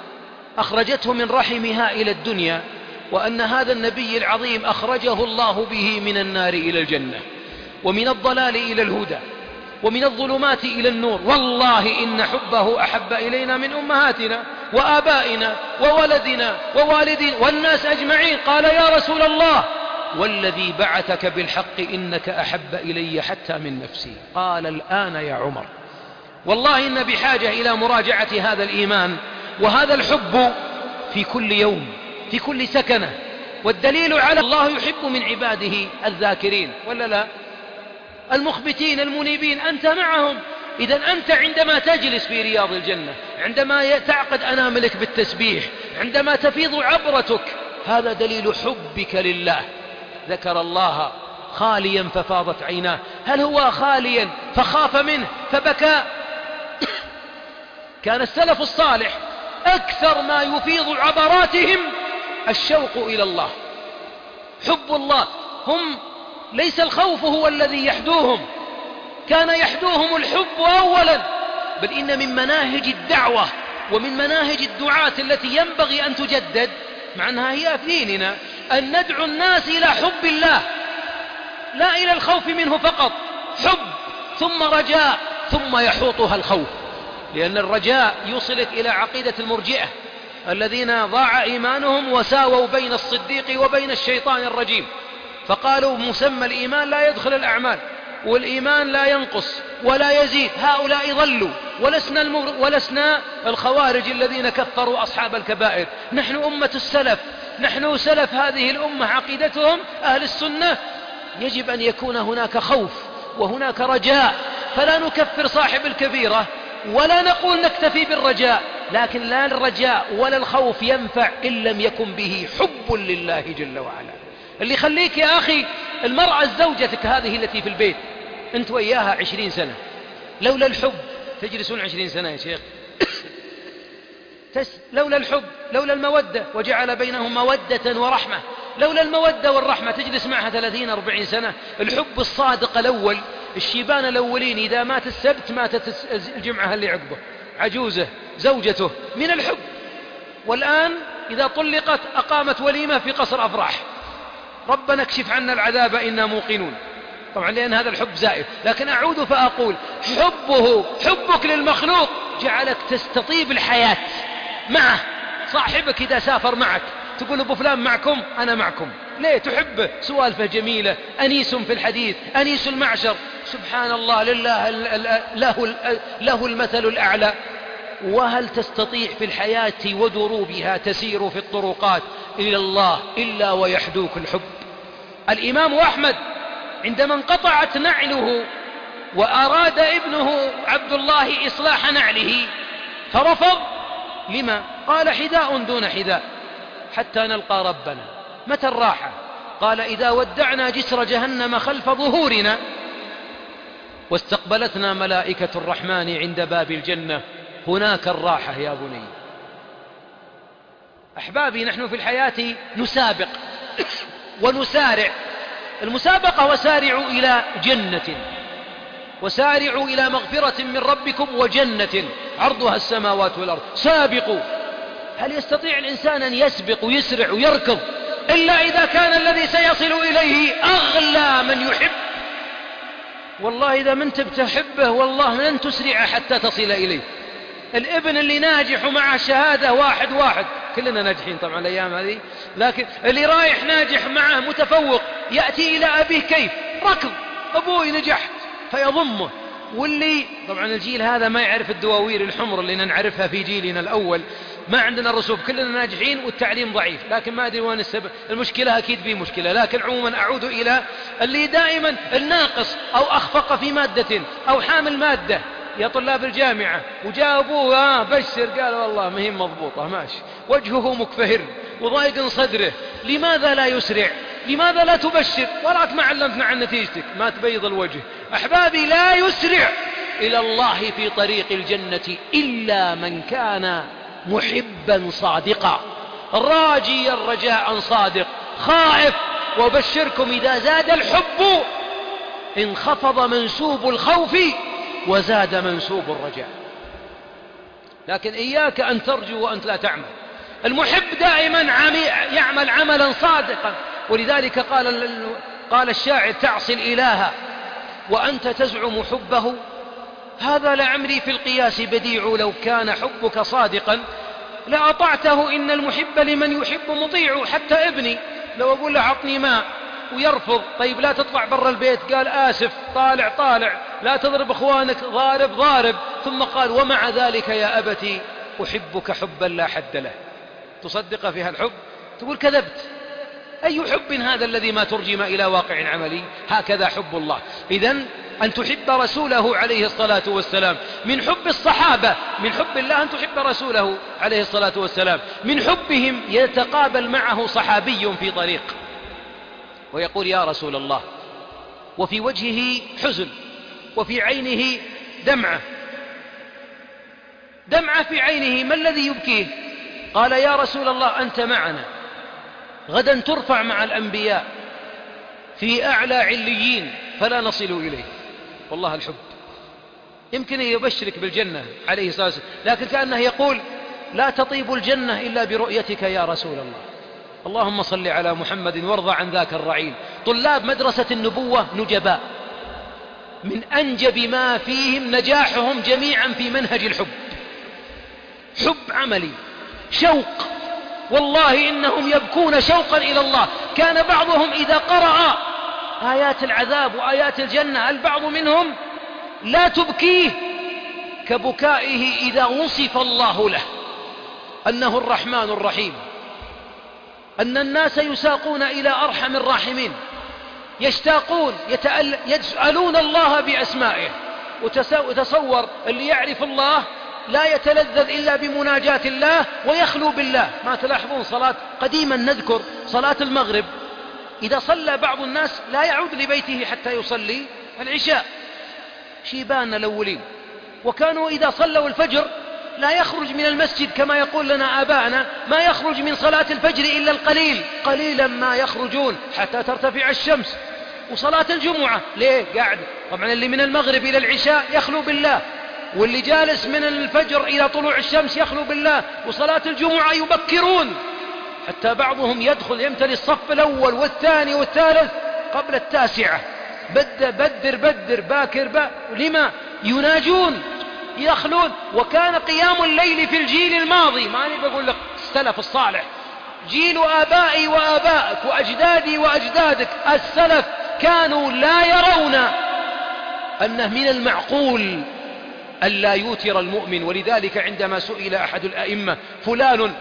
S2: أخرجته من رحمها إلى الدنيا، وأن هذا النبي العظيم أخرجه الله به من النار إلى الجنة، ومن الضلال إلى الهدى، ومن الظلمات إلى النور. والله إن حبه أحب إلينا من أمهاتنا وآبائنا وولدنا ووالدنا والناس أجمعين. قال: يا رسول الله والذي بعثك بالحق إنك أحب إلي حتى من نفسي. قال: الآن يا عمر. والله إن بحاجة إلى مراجعة هذا الإيمان وهذا الحب في كل يوم، في كل سكنة. والدليل على الله يحب من عباده الذاكرين، ولا لا؟ المخبتين المنيبين أنت معهم. إذا أنت عندما تجلس في رياض الجنة، عندما تعقد أناملك بالتسبيح، عندما تفيض عبرتك، هذا دليل حبك لله. ذكر الله خاليا ففاضت عيناه. هل هو خاليا فخاف منه فبكى؟ كان السلف الصالح أكثر ما يفيض عبراتهم الشوق إلى الله، حب الله. هم ليس الخوف هو الذي يحدوهم، كان يحدوهم الحب أولا. بل إن من مناهج الدعوة ومن مناهج الدعاة التي ينبغي أن تجدد، مع أنها هي في ديننا، أن ندعو الناس إلى حب الله، لا إلى الخوف منه فقط. حب ثم رجاء ثم يحوطها الخوف، لأن الرجاء يوصلك إلى عقيدة المرجئة الذين ضاع إيمانهم وساووا بين الصديق وبين الشيطان الرجيم، فقالوا مسمى الإيمان لا يدخل الأعمال، والإيمان لا ينقص ولا يزيد. هؤلاء ضلوا، ولسنا الخوارج الذين كفروا أصحاب الكبائر. نحن أمة السلف، نحن سلف هذه الأمة، عقيدتهم أهل السنة. يجب أن يكون هناك خوف وهناك رجاء، فلا نكفر صاحب الكبيرة ولا نقول نكتفي بالرجاء، لكن لا الرجاء ولا الخوف ينفع إن لم يكن به حب لله جل وعلا. اللي خليك يا أخي المرأة زوجتك هذه التي في البيت، أنت وإياها 20 سنة، لولا الحب تجلسون 20 سنة يا شيخ. لولا الحب، لولا المودة، وجعل بينهم مودة ورحمة، لولا المودة والرحمة تجلس معها 30-40 سنة. الحب الصادق الأول، الشيبان الأولين إذا مات السبت ماتت الجمعة اللي عقبه، عجوزة زوجته من الحب. والآن إذا طلقت أقامت وليمة في قصر أفراح، ربنا اكشف عنا العذاب إنا موقنون. طبعا لأن هذا الحب زائف، لكن أعود فأقول حبك للمخلوق جعلك تستطيب الحياة معه. صاحبك إذا سافر معك تقول أبو فلان معكم؟ أنا معكم. ليه؟ تحبه، سوالفه جميلة، أنيس في الحديث، أنيس المعشر. سبحان الله، لله له المثل الأعلى. وهل تستطيع في الحياة ودروبها تسير في الطرقات إلى الله إلا ويحدوك الحب؟ الإمام أحمد عندما انقطعت نعله وأراد ابنه عبد الله إصلاح نعله فرفض. لما؟ قال حذاء دون حذاء حتى نلقى ربنا. متى الراحة؟ قال إذا ودعنا جسر جهنم خلف ظهورنا واستقبلتنا ملائكة الرحمن عند باب الجنة، هناك الراحة يا بني. أحبابي، نحن في الحياة نسابق ونسارع. المسابقة وسارعوا إلى جنة، وسارعوا إلى مغفرة من ربكم وجنة عرضها السماوات والأرض. سابقوا. هل يستطيع الإنسان أن يسبق ويسرع ويركض إلا إذا كان الذي سيصل إليه أغلى من يحب؟ والله إذا من تحبه والله لن تسرع حتى تصل إليه. الابن اللي ناجح مع الشهادة واحد، كلنا ناجحين طبعا الأيام هذه، لكن اللي رايح ناجح معه متفوق يأتي إلى أبيه كيف؟ ركض، أبوي نجح فيضمه. واللي طبعا الجيل هذا ما يعرف الدواوير الحمر اللي نعرفها في جيلنا الأول، ما عندنا رسوب، كلنا ناجحين والتعليم ضعيف، لكن ما أدري وين السبب. المشكلة أكيد في مشكلة، لكن عموما أعود إلى اللي دائما الناقص أو أخفق في مادة أو حامل مادة. يا طلاب الجامعة وجابوه بشر، قال والله ما هي مضبوطة، ماشي، وجهه مكفهر وضايق صدره. لماذا لا يسرع؟ لماذا لا تبشر؟ وراك ما علمتنا عن نتيجتك، ما تبيض الوجه. أحبابي، لا يسرع إلى الله في طريق الجنة إلا من كان محبا صادقا، راجيا رجاء صادق، خائف. وبشركم إذا زاد الحب انخفض منسوب الخوف وزاد منسوب الرجاء. لكن إياك أن ترجو وأنت لا تعمل. المحب دائما يعمل عملا صادقا، ولذلك قال الشاعر: تعصي الإله وأنت تزعم حبه، هذا لعمري في القياس بديع، لو كان حبك صادقا لأطعته، إن المحب لمن يحب مطيع. حتى ابني لو أقول له عطني ماء ويرفض، طيب لا تطلع برا البيت، قال آسف، طالع، لا تضرب إخوانك، ضارب. ثم قال: ومع ذلك يا أبتي أحبك حبا لا حد له. تصدق فيها الحب؟ تقول كذبت. أي حب هذا الذي ما ترجم إلى واقع عملي؟ هكذا حب الله. إذن أن تحب رسوله عليه الصلاة والسلام. من حب الصحابة، من حب الله أن تحب رسوله عليه الصلاة والسلام. من حبهم يتقابل معه صحابي في طريق ويقول: يا رسول الله، وفي وجهه حزن وفي عينه دمعة في عينه. ما الذي يبكيه؟ قال يا رسول الله أنت معنا غدا ترفع مع الأنبياء في أعلى عليين فلا نصل إليه. والله الحب يمكن يبشرك بالجنة عليه الصلاة والسلام، لكن كأنه يقول لا تطيب الجنة إلا برؤيتك يا رسول الله. اللهم صل على محمد وارض عن ذاك الرعيل. طلاب مدرسة النبوة نجباء، من أنجب ما فيهم نجاحهم جميعا في منهج الحب، حب عملي، شوق. والله إنهم يبكون شوقا إلى الله. كان بعضهم إذا قرأ آيات العذاب وآيات الجنة البعض منهم لا تبكيه كبكائه إذا وصف الله له أنه الرحمن الرحيم، أن الناس يساقون إلى أرحم الراحمين، يشتاقون يسألون الله بأسمائه. وتصور اللي يعرف الله لا يتلذذ إلا بمناجاة الله ويخلو بالله. ما تلاحظون صلاة قديما نذكر صلاة المغرب إذا صلى بعض الناس لا يعود لبيته حتى يصلي العشاء، شيبان الأولين. وكانوا إذا صلوا الفجر لا يخرج من المسجد كما يقول لنا آباءنا، ما يخرج من صلاة الفجر إلا القليل، قليلا ما يخرجون حتى ترتفع الشمس. وصلاة الجمعة ليه؟ قاعد طبعا اللي من المغرب إلى العشاء يخلو بالله، واللي جالس من الفجر إلى طلوع الشمس يخلو بالله. وصلاة الجمعة يبكرون حتى بعضهم يدخل يمتلي الصف الأول والثاني والثالث قبل 9. بدر باكر لما يناجون يخلون. وكان قيام الليل في الجيل الماضي، ما أنا بقول لك السلف الصالح، جيل آبائي وآبائك وأجدادي وأجدادك، السلف كانوا لا يرون أنه من المعقول ألا يوتر المؤمن. ولذلك عندما سئل أحد الأئمة فلان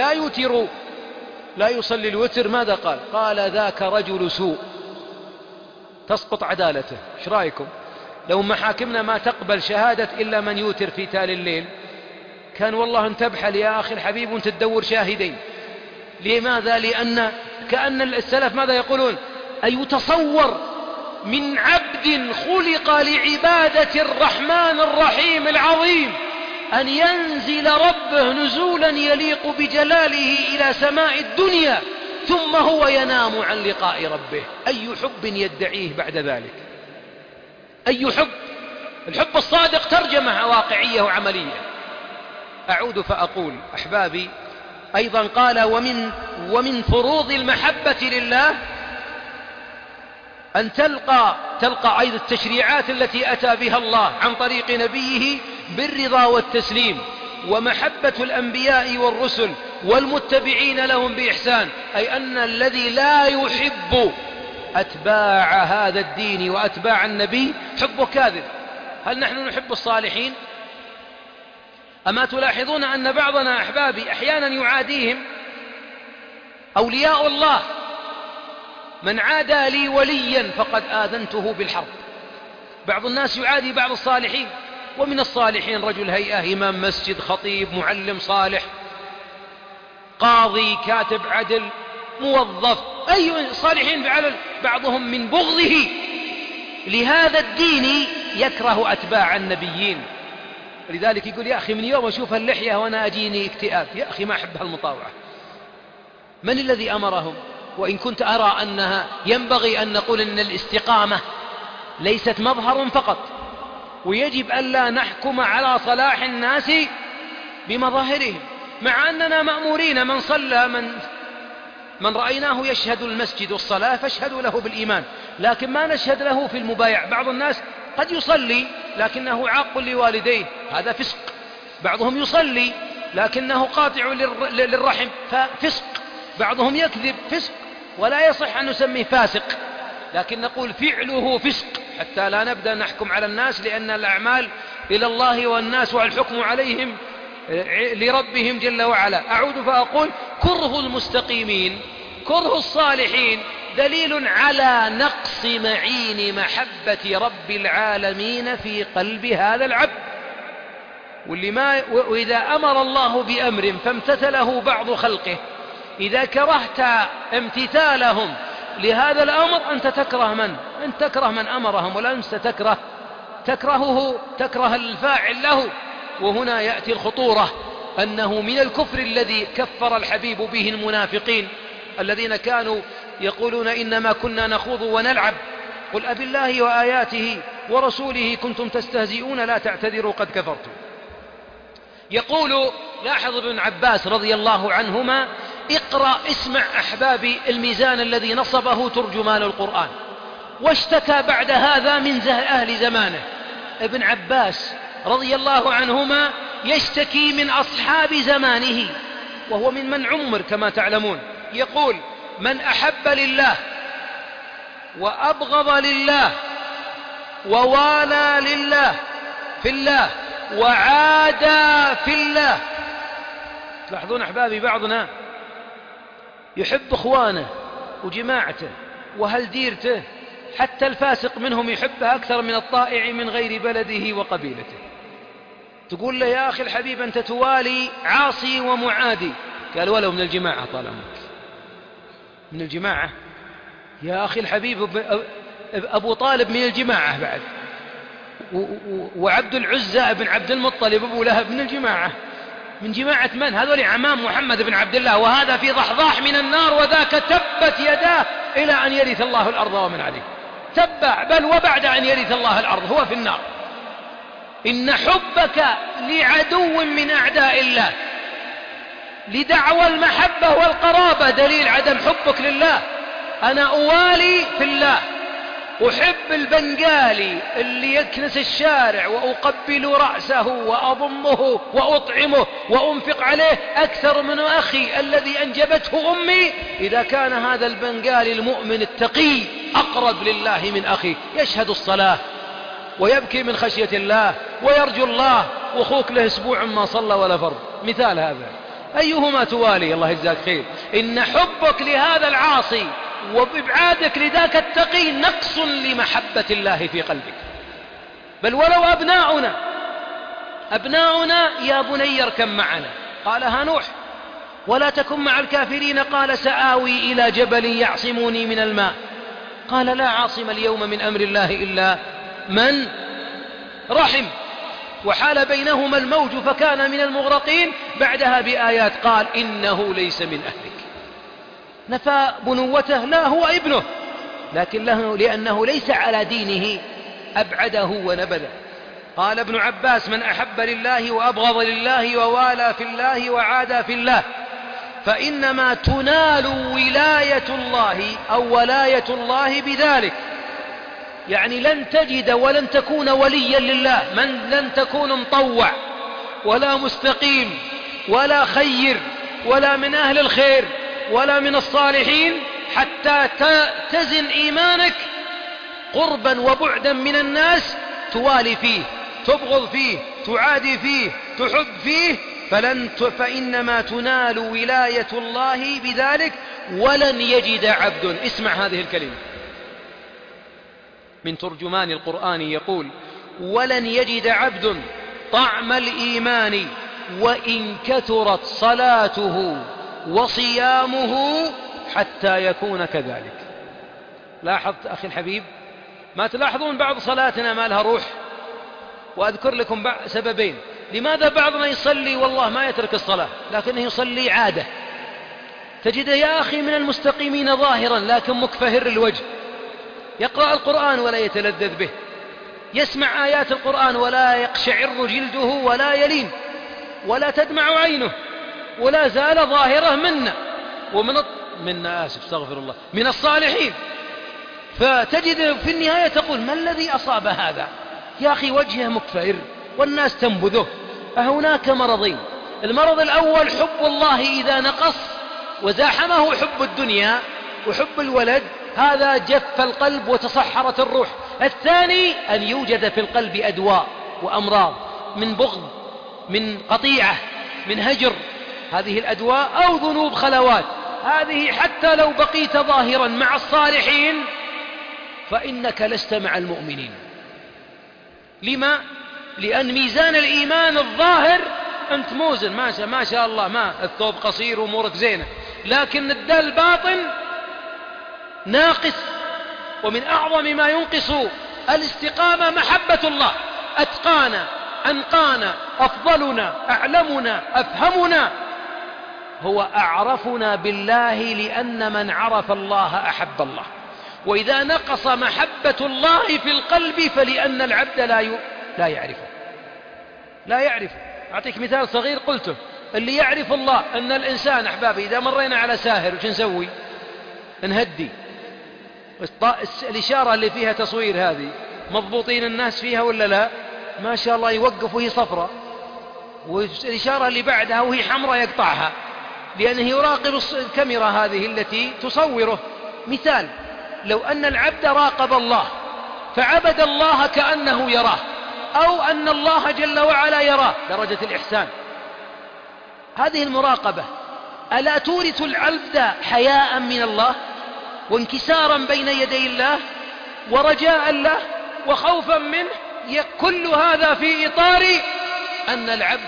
S2: لا يصلي الوتر ماذا قال؟ قال ذاك رجل سوء تسقط عدالته. ايش رايكم لو محاكمنا ما تقبل شهادة إلا من يوتر في تال الليل؟ كان والله انت تبحل يا أخي الحبيب وانت تدور شاهدين. لماذا؟ لأن كأن السلف ماذا يقولون؟ أن يتصور من عبد خلق لعبادة الرحمن الرحيم العظيم أن ينزل ربه نزولا يليق بجلاله إلى سماء الدنيا ثم هو ينام عن لقاء ربه. أي حب يدعيه بعد ذلك؟ أي حب؟ الحب الصادق ترجمة واقعية وعملية. أعود فأقول أحبابي أيضا قال ومن فروض المحبة لله أن تلقى أيضا التشريعات التي أتى بها الله عن طريق نبيه بالرضا والتسليم، ومحبة الأنبياء والرسل والمتبعين لهم بإحسان. أي أن الذي لا يحب أتباع هذا الدين وأتباع النبي حبه كاذب. هل نحن نحب الصالحين؟ أما تلاحظون أن بعضنا أحبابي أحيانا يعاديهم أولياء الله؟ من عادى لي وليا فقد آذنته بالحرب. بعض الناس يعادي بعض الصالحين، ومن الصالحين رجل هيئة، إمام مسجد، خطيب، معلم صالح، قاضي، كاتب عدل، موظف، أي صالحين بعلل. بعضهم من بغضه لهذا الدين يكره أتباع النبيين. لذلك يقول يا أخي من يوم أشوف اللحية وأنا أجيني اكتئاب، يا أخي ما أحب هالمطاوعة. من الذي أمرهم؟ وإن كنت أرى أنها ينبغي أن نقول أن الاستقامة ليست مظهر فقط، ويجب ألا نحكم على صلاح الناس بمظاهرهم، مع أننا مأمورين من صلى من رأيناه يشهد المسجد والصلاة فاشهدوا له بالإيمان، لكن ما نشهد له في المبايع. بعض الناس قد يصلي لكنه عاق لوالديه، هذا فسق. بعضهم يصلي لكنه قاطع للرحم، ففسق. بعضهم يكذب، فسق، ولا يصح أن نسميه فاسق، لكن نقول فعله فسق حتى لا نبدأ نحكم على الناس، لأن الأعمال إلى الله والناس والحكم عليهم لربهم جل وعلا. أعود فأقول كره المستقيمين، كره الصالحين دليل على نقص معين محبة رب العالمين في قلب هذا العبد. وإذا أمر الله بأمر فامتثله بعض خلقه، إذا كرهت امتثالهم لهذا الأمر أنت تكره من؟ أنت تكره من أمرهم، ولا أنت تكره الفاعل له. وهنا يأتي الخطورة، أنه من الكفر الذي كفر الحبيب به المنافقين الذين كانوا يقولون إنما كنا نخوض ونلعب، قل أبالله وآياته ورسوله كنتم تستهزئون لا تعتذروا قد كفرتم. يقول لاحظ ابن عباس رضي الله عنهما: اقرأ اسمع أحبابي الميزان الذي نصبه ترجمان القرآن، واشتكى بعد هذا من أهل زمانه. ابن عباس رضي الله عنهما يشتكي من أصحاب زمانه، وهو من عمر كما تعلمون. يقول: من أحب لله وأبغض لله ووالى لله في الله وعادى في الله. تلاحظون أحبابي بعضنا يحب إخوانه وجماعته وهل ديرته، حتى الفاسق منهم يحبه أكثر من الطائع من غير بلده وقبيلته. تقول له: يا أخي الحبيب أنت توالي عاصي ومعادي. قال: ولو من الجماعة طالما من الجماعة. يا أخي الحبيب أبو طالب من الجماعة بعد، وعبد العزى بن عبد المطلب أبو لهب من الجماعة. من جماعة من؟ هذول عمام محمد بن عبد الله، وهذا في ضحضاح من النار، وذاك تبت يداه إلى أن يرث الله الأرض ومن عليه. تبع بل وبعد أن يرث الله الأرض هو في النار. إن حبك لعدو من أعداء الله لدعوى المحبة والقرابة دليل عدم حبك لله. أنا أوالي في الله، أحب البنغالي اللي يكنس الشارع وأقبل رأسه وأضمه وأطعمه وأنفق عليه أكثر من أخي الذي أنجبته أمي، إذا كان هذا البنغالي المؤمن التقي أقرب لله من أخي، يشهد الصلاة ويبكي من خشية الله ويرجو الله، وأخوك له أسبوع ما صلى ولا فرض. مثال هذا، أيهما توالي؟ الله يجزاك خير. إن حبك لهذا العاصي وإبعادك لذاك التقي نقص لمحبة الله في قلبك. بل ولو أبناؤنا يا بني اركب معنا، قالها نوح، ولا تكن مع الكافرين، قال سآوي إلى جبل يعصمني من الماء، قال لا عاصم اليوم من أمر الله إلا من رحم، وحال بينهما الموج فكان من المغرقين. بعدها بآيات قال إنه ليس من أهلك. نفى بنوته، لا هو ابنه، لكن لأنه ليس على دينه أبعده ونبذه. قال ابن عباس: من أحب لله وأبغض لله ووالى في الله وعادى في الله فإنما تنال ولاية الله أو ولاية الله بذلك. يعني لن تجد ولن تكون وليا لله، لن تكون مطوع ولا مستقيم ولا خير ولا من أهل الخير ولا من الصالحين حتى تزن إيمانك قربا وبعدا من الناس، توالي فيه، تبغض فيه، تعادي فيه، تحب فيه، فإنما تنال ولاية الله بذلك. ولن يجد عبد، اسمع هذه الكلمة من ترجمان القرآن يقول: ولن يجد عبد طعم الإيمان وإن كثرت صلاته وصيامه حتى يكون كذلك. لاحظت أخي الحبيب، ما تلاحظون بعض صلاتنا ما لها روح؟ وأذكر لكم سببين. لماذا بعضنا يصلي والله ما يترك الصلاة لكنه يصلي عادة؟ تجده يا أخي من المستقيمين ظاهرا لكن مكفهر الوجه، يقرأ القرآن ولا يتلذذ به، يسمع آيات القرآن ولا يقشعر جلده ولا يلين ولا تدمع عينه، ولا زال ظاهره من الصالحين. فتجد في النهاية تقول: ما الذي أصاب هذا؟ يا أخي وجهه مكفهر والناس تنبذه. هناك مرضين: المرض الأول حب الله إذا نقص وزاحمه حب الدنيا وحب الولد، هذا جف القلب وتصحرت الروح. الثاني أن يوجد في القلب أدواء وأمراض من بغض، من قطيعة، من هجر، هذه الأدواء أو ذنوب خلوات، هذه حتى لو بقيت ظاهرا مع الصالحين فإنك لست مع المؤمنين. لما؟ لأن ميزان الإيمان الظاهر أنت موزن ما شاء الله، ما الثوب قصير وأمورك زينة، لكن الباطن ناقص ومن أعظم ما ينقص الاستقامة محبة الله. أتقانا، أنقانا، أفضلنا، أعلمنا، أفهمنا هو أعرفنا بالله، لأن من عرف الله أحب الله. وإذا نقص محبة الله في القلب فلأن العبد لا يعرفه. أعطيك مثال صغير قلته، اللي يعرف الله أن الإنسان أحبابي إذا مرينا على ساهر وش نسوي؟ نهدي. الإشارة اللي فيها تصوير هذه مضبوطين الناس فيها ولا لا؟ ما شاء الله يوقف وهي صفرة، والإشارة اللي بعدها وهي حمراء يقطعها، لأنه يراقب الكاميرا هذه التي تصوره. مثال، لو أن العبد راقب الله فعبد الله كأنه يراه، أو أن الله جل وعلا يراه، درجة الإحسان. هذه المراقبة ألا تورث العبد حياء من الله وانكسارا بين يدي الله ورجاء له وخوفا منه؟ كل هذا في إطار أن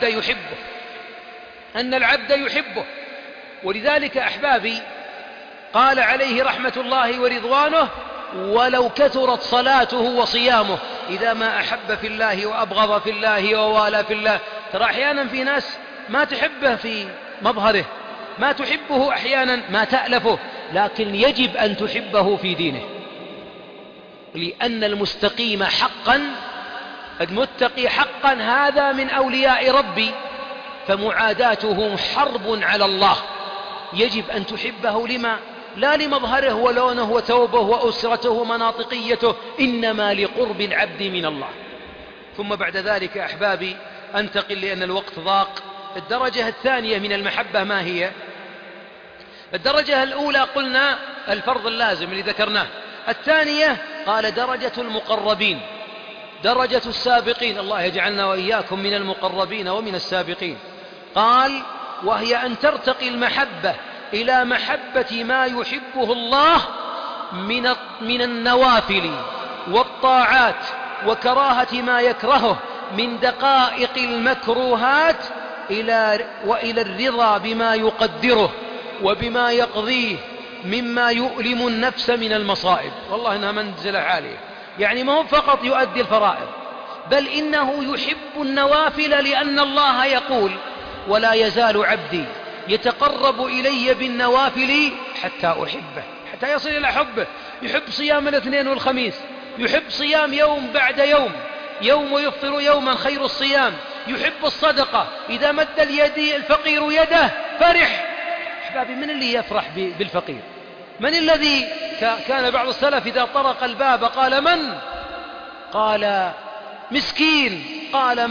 S2: العبد يحبه. ولذلك أحبابي قال عليه رحمة الله ورضوانه: ولو كثرت صلاته وصيامه إذا ما أحب في الله وأبغض في الله ووالى في الله. ترى أحيانا في ناس ما تحبه في مظهره، ما تحبه أحيانا ما تألفه، لكن يجب أن تحبه في دينه، لأن المستقيم حقا، المتقي حقا، هذا من أولياء ربي، فمعاداته حرب على الله. يجب أن تحبه لما؟ لا لمظهره ولونه وثوبه وأسرته ومناطقيته، إنما لقرب العبد من الله. ثم بعد ذلك أحبابي أنتقل لأن الوقت ضاق. الدرجة الثانية من المحبة ما هي؟ الدرجة الأولى قلنا الفرض اللازم اللي ذكرناه. الثانية قال درجة المقربين، درجة السابقين، الله يجعلنا وإياكم من المقربين ومن السابقين. قال: وهي أن ترتقي المحبة إلى محبة ما يحبه الله من النوافل والطاعات، وكراهة ما يكرهه من دقائق المكروهات، وإلى الرضا بما يقدره وبما يقضيه مما يؤلم النفس من المصائب. والله إنها منزلة عالية، يعني ما هو فقط يؤدي الفرائض، بل إنه يحب النوافل، لأن الله يقول: ولا يزال عبدي يتقرب إلي بالنوافل حتى أحبه، حتى يصل إلى حبه. يحب صيام الاثنين والخميس، يحب صيام يوم بعد يوم، يوم ويفطر يوما خير الصيام، يحب الصدقة، إذا مد الفقير يده فرح. أحبابي، من اللي يفرح بالفقير؟ من الذي كان بعض السلف إذا طرق الباب قال: من؟ قال: مسكين. قال: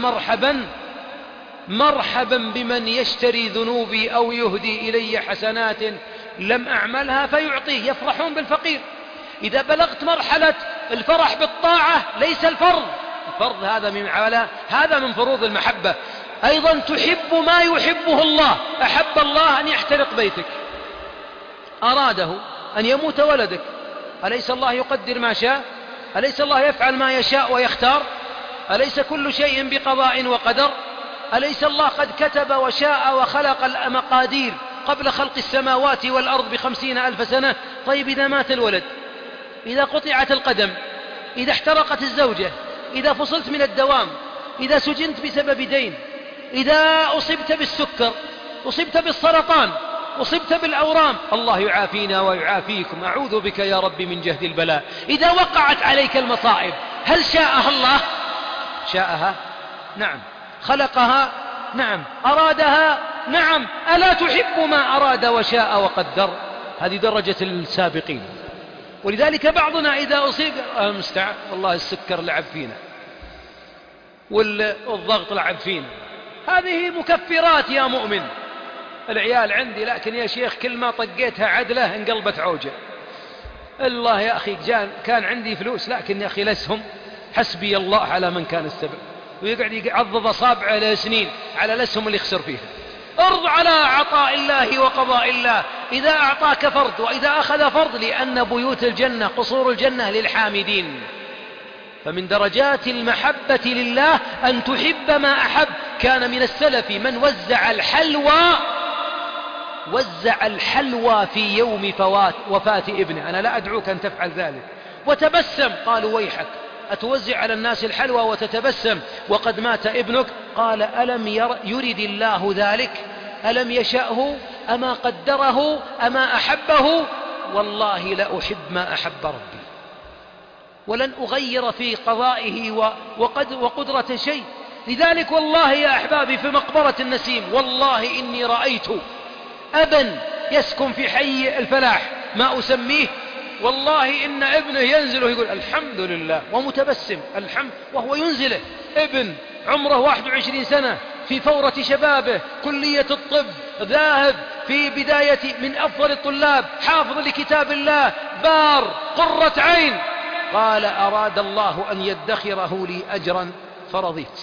S2: مرحبا بمن يشتري ذنوبي أو يهدي إلي حسنات لم أعملها فيعطيه. يفرحون بالفقير. إذا بلغت مرحلة الفرح بالطاعة ليس الفرض هذا من فروض المحبة. أيضا تحب ما يحبه الله. أحب الله أن يحترق بيتك، أراده أن يموت ولدك، أليس الله يقدر ما شاء؟ أليس الله يفعل ما يشاء ويختار؟ أليس كل شيء بقضاء وقدر؟ أليس الله قد كتب وشاء وخلق المقادير قبل خلق السماوات والأرض ب50,000 سنة؟ طيب إذا مات الولد، إذا قطعت القدم، إذا احترقت الزوجة، إذا فصلت من الدوام، إذا سجنت بسبب دين، إذا أصبت بالسكر، أصبت بالسرطان، أصبت بالأورام، الله يعافينا ويعافيكم، أعوذ بك يا رب من جهد البلاء. إذا وقعت عليك المصائب هل شاءها الله؟ شاءها؟ نعم. خلقها؟ نعم. أرادها؟ نعم. ألا تحب ما أراد وشاء وقدر؟ هذه درجة السابقين. ولذلك بعضنا إذا أصيب المستعان، والله السكر لعب فينا والضغط لعب فينا، هذه مكفرات يا مؤمن. العيال عندي، لكن يا شيخ كل ما طقيتها عدلة انقلبت عوجة. الله يا أخي كان عندي فلوس، لكن يا أخي الأسهم حسبي الله على من كان السبب. ويقعد يعضض أصابعه لسنين على الأسهم اللي يخسر فيها. ارض على عطاء الله وقضاء الله، إذا أعطاك فرض وإذا أخذ فرض، لأن بيوت الجنة قصور الجنة للحامدين. فمن درجات المحبة لله أن تحب ما أحب. كان من السلف من وزع الحلوى في يوم وفاة ابنه. أنا لا أدعوك أن تفعل ذلك، وتبسم. قالوا ويحك، أتوزع على الناس الحلوى وتتبسم وقد مات ابنك؟ قال ألم يرد الله ذلك؟ ألم يشأه؟ أما قدره؟ أما أحبه؟ والله لأحب ما أحب ربي، ولن أغير في قضائه وقدرة شيء. لذلك والله يا أحبابي في مقبرة النسيم والله إني رأيت أبا يسكن في حي الفلاح ما أسميه، والله إن ابنه ينزله يقول الحمد لله ومتبسم الحمد، وهو ينزله ابن عمره 21 سنة في فورة شبابه، كلية الطب، ذاهب في بداية من أفضل الطلاب، حافظ لكتاب الله، بار، قرة عين. قال أراد الله أن يدخره لي أجرا فرضيت.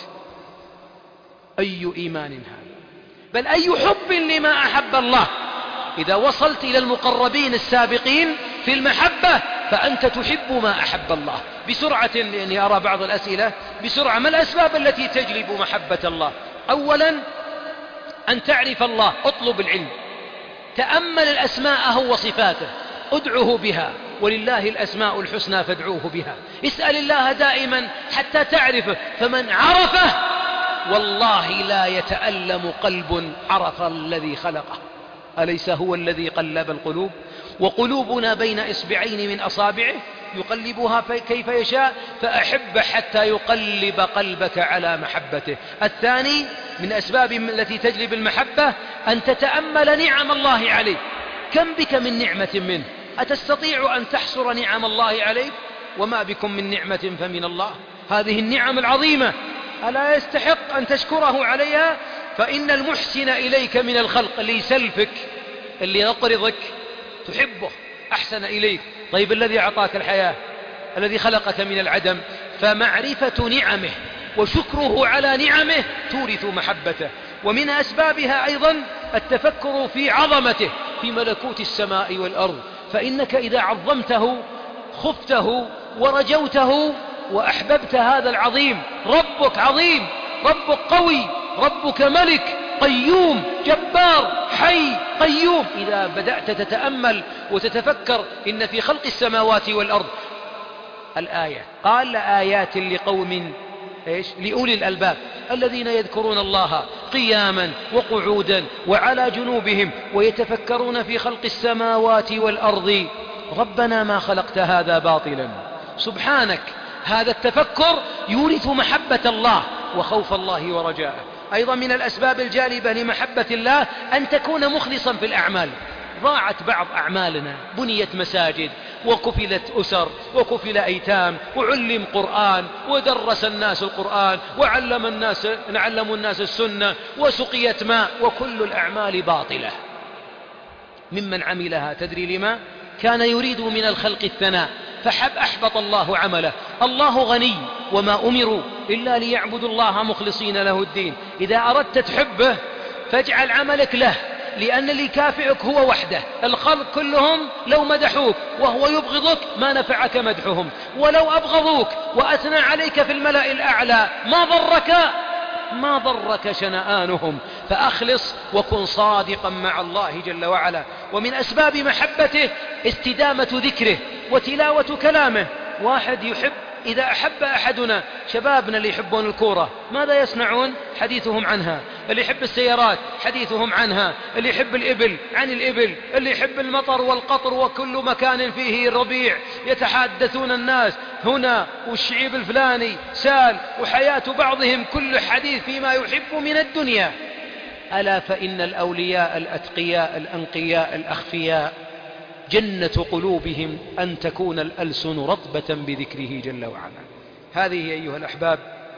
S2: أي إيمان هذا؟ بل أي حب لما أحب الله. إذا وصلت إلى المقربين السابقين في المحبة فأنت تحب ما أحب الله. بسرعة لأني أرى بعض الأسئلة بسرعة. ما الأسباب التي تجلب محبة الله؟ أولا أن تعرف الله، اطلب العلم، تأمل الأسماءه وصفاته، ادعه بها، ولله الأسماء الحسنى فادعوه بها. اسأل الله دائما حتى تعرفه، فمن عرفه والله لا يتألم قلب عرف الذي خلقه. أليس هو الذي قلب القلوب؟ وقلوبنا بين إصبعين من أصابعه يقلبها كيف يشاء، فأحب حتى يقلب قلبك على محبته. الثاني من أسباب التي تجلب المحبة أن تتأمل نعم الله عليك. كم بك من نعمة منه؟ أتستطيع أن تحصر نعم الله عليك؟ وما بكم من نعمة فمن الله. هذه النعم العظيمة ألا يستحق أن تشكره عليها؟ فإن المحسن إليك من الخلق اللي يسلفك، اللي يقرضك، تحبه، أحسن إليك. طيب الذي أعطاك الحياة، الذي خلقك من العدم، فمعرفة نعمه وشكره على نعمه تورث محبته. ومن أسبابها أيضا التفكر في عظمته، في ملكوت السماء والأرض، فإنك إذا عظمته خفته ورجوته وأحببت هذا العظيم. ربك عظيم، ربك قوي، ربك ملك قيوم جبار حي قيوم. إذا بدأت تتأمل وتتفكر إن في خلق السماوات والأرض الآية، قال آيات لقوم لأولي الألباب الذين يذكرون الله قياما وقعودا وعلى جنوبهم ويتفكرون في خلق السماوات والأرض ربنا ما خلقت هذا باطلا سبحانك. هذا التفكر يورث محبة الله وخوف الله ورجاءه. أيضا من الأسباب الجالبة لمحبة الله أن تكون مخلصا في الأعمال. ضاعت بعض أعمالنا، بنيت مساجد وكفلت أسر وكفل أيتام وعلم قرآن ودرس الناس القرآن وعلم الناس السنة وسقيت ماء، وكل الأعمال باطلة. ممن عملها تدري لما؟ كان يريد من الخلق الثناء أحبط الله عمله. الله غني وما أمروا إلا ليعبدوا الله مخلصين له الدين. إذا أردت تحبه فاجعل عملك له، لأن اللي يكافئك هو وحده. الخلق كلهم لو مدحوك وهو يبغضك ما نفعك مدحهم، ولو أبغضوك وأثنى عليك في الملأ الأعلى ما ضرك شنآنهم. فأخلص وكن صادقا مع الله جل وعلا. ومن أسباب محبته استدامة ذكره وتلاوة كلامه. واحد يحب، إذا أحب أحدنا شبابنا اللي يحبون الكورة ماذا يصنعون؟ حديثهم عنها. اللي يحب السيارات حديثهم عنها. اللي يحب الإبل عن الإبل. اللي يحب المطر والقطر وكل مكان فيه ربيع يتحدثون الناس هنا والشعيب الفلاني سال، وحياة بعضهم كل حديث فيما يحب من الدنيا. ألا فإن الأولياء الأتقياء الأنقياء الأخفياء جنة قلوبهم أن تكون الألسن رطبة بذكره جل وعلا. هذه أيها الأحباب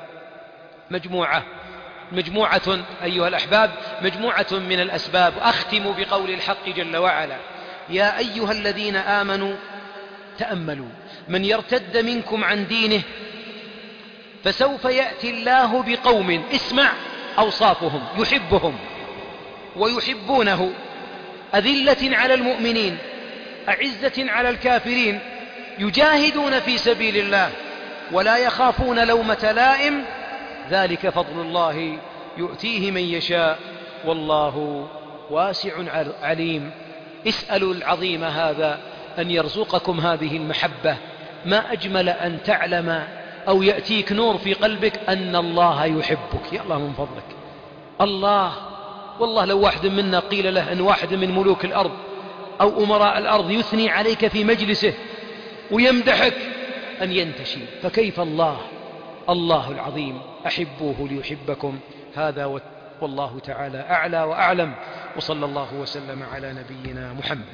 S2: مجموعة من الأسباب. أختم بقول الحق جل وعلا: يا أيها الذين آمنوا تأملوا من يرتد منكم عن دينه فسوف يأتي الله بقوم، اسمع أوصافهم، يحبهم ويحبونه، أذلة على المؤمنين أعزة على الكافرين، يجاهدون في سبيل الله ولا يخافون لومة لائم، ذلك فضل الله يؤتيه من يشاء والله واسع عليم. اسألوا العظيم هذا أن يرزقكم هذه المحبة ما أجمل أن تعلم أو يأتيك نور في قلبك أن الله يحبك. يا الله من فضلك الله، والله لو واحد منا قيل له أن واحد من ملوك الأرض أو أمراء الأرض يثني عليك في مجلسه ويمدحك أن ينتشي، فكيف الله العظيم. أحبوه ليحبكم. هذا والله تعالى أعلى وأعلم، وصلى الله وسلم على نبينا محمد.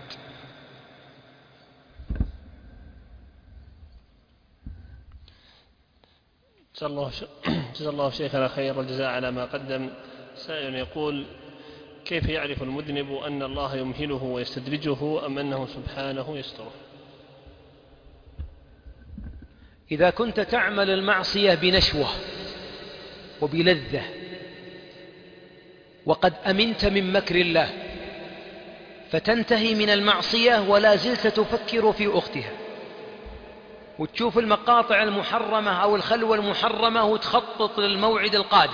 S1: جزا الله شيخنا خير الجزاء على ما قدم. سائل يقول: كيف يعرف المذنب أن الله يمهله ويستدرجه أم أنه سبحانه يستره؟
S2: إذا كنت تعمل المعصية بنشوة وبلذة وقد أمنت من مكر الله، فتنتهي من المعصية ولا زلت تفكر في أختها، وتشوف المقاطع المحرمة أو الخلوة المحرمة وتخطط للموعد القادم،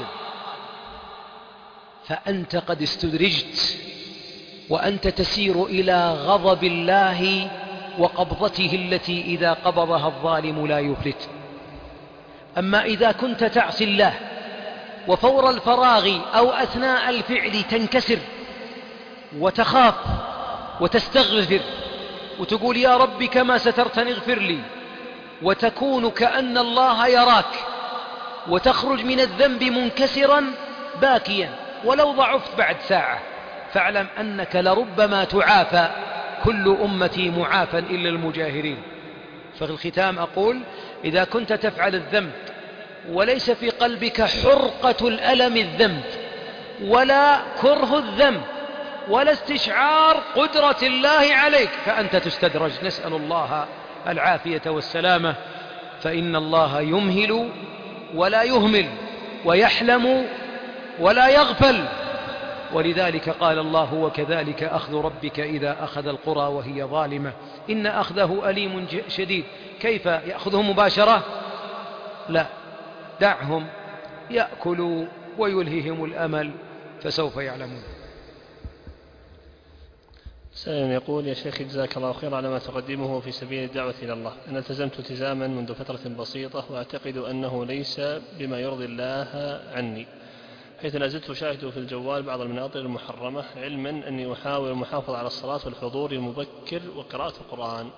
S2: فأنت قد استدرجت، وأنت تسير إلى غضب الله وقبضته التي إذا قبضها الظالم لا يفلت. أما إذا كنت تعصي الله وفور الفراغ أو أثناء الفعل تنكسر وتخاف وتستغفر وتقول يا رب كما سترتني اغفر لي، وتكون كأن الله يراك، وتخرج من الذنب منكسرا باكيا ولو ضعفت بعد ساعة، فاعلم أنك لربما تعافى. كل أمتي معافى إلا المجاهرين. ففي الختام أقول: إذا كنت تفعل الذنب وليس في قلبك حرقة الألم الذنب ولا كره الذنب ولا استشعار قدرة الله عليك، فأنت تستدرج. نسأل الله العافية والسلامة، فإن الله يمهل ولا يهمل، ويحلم ولا يغفل. ولذلك قال الله: وكذلك أخذ ربك إذا أخذ القرى وهي ظالمة إن أخذه أليم شديد. كيف يأخذهم مباشرة؟ لا، دعهم يأكلوا ويلههم الأمل فسوف يعلمون.
S1: سائل يقول: يا شيخ جزاك الله خير على ما تقدمه في سبيل الدعوة إلى الله. أنا التزمت التزاما منذ فترة بسيطة، وأعتقد أنه ليس بما يرضي الله عني، حيث لا زلت أشاهد في الجوال بعض المناظر المحرمة، علما أني أحاول المحافظة على الصلاة والحضور المبكر وقراءة القرآن.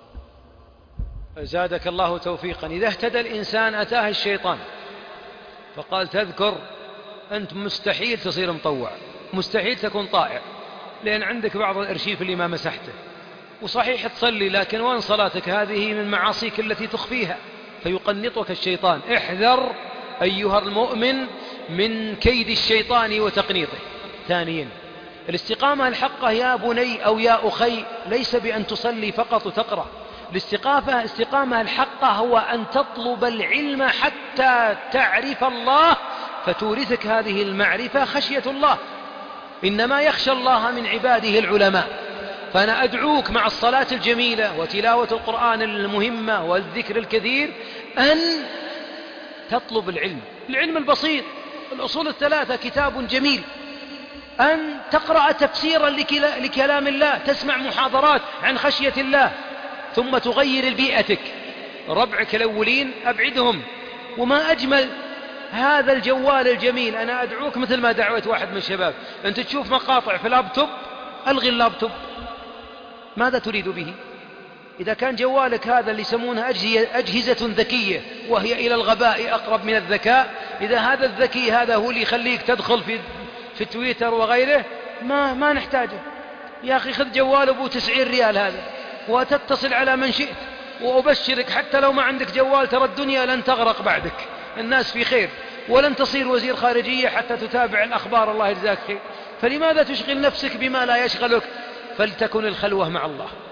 S2: زادك الله توفيقا. إذا اهتدى الإنسان أتاه الشيطان فقال: تذكر أنت مستحيل تصير مطوع، مستحيل تكون طائع، لأن عندك بعض الأرشيف اللي ما مسحته، وصحيح تصلي لكن وين صلاتك؟ هذه من معاصيك التي تخفيها، فيقنطك الشيطان. احذر أيها المؤمن من كيد الشيطان وتقنيطه. ثانيا، الاستقامة الحقة يا بني أو يا أخي ليس بأن تصلي فقط وتقرأ. الاستقامة الحقة هو أن تطلب العلم حتى تعرف الله، فتورثك هذه المعرفة خشية الله. إنما يخشى الله من عباده العلماء. فأنا أدعوك مع الصلاة الجميلة وتلاوة القرآن المهمة والذكر الكثير أن تطلب العلم البسيط. الأصول الثلاثة كتاب جميل، أن تقرأ تفسيرا لكلام الله، تسمع محاضرات عن خشية الله، ثم تغير بيئتك. ربعك الأولين أبعدهم. وما أجمل هذا الجوال الجميل. أنا أدعوك مثل ما دعوت واحد من الشباب، أنت تشوف مقاطع في اللابتوب، ألغي اللابتوب. ماذا تريد به؟ إذا كان جوالك هذا اللي يسمونها أجهزة ذكية وهي إلى الغباء أقرب من الذكاء، إذا هذا الذكي هذا هو اللي يخليك تدخل في تويتر وغيره، ما نحتاجه. يا أخي خذ جوال أبو 90 ريال هذا وتتصل على من شئت، وأبشرك حتى لو ما عندك جوال ترى الدنيا لن تغرق بعدك، الناس في خير، ولن تصير وزير خارجية حتى تتابع الأخبار. الله يجزاك خير. فلماذا تشغل نفسك بما لا يشغلك؟ فلتكن الخلوة مع الله.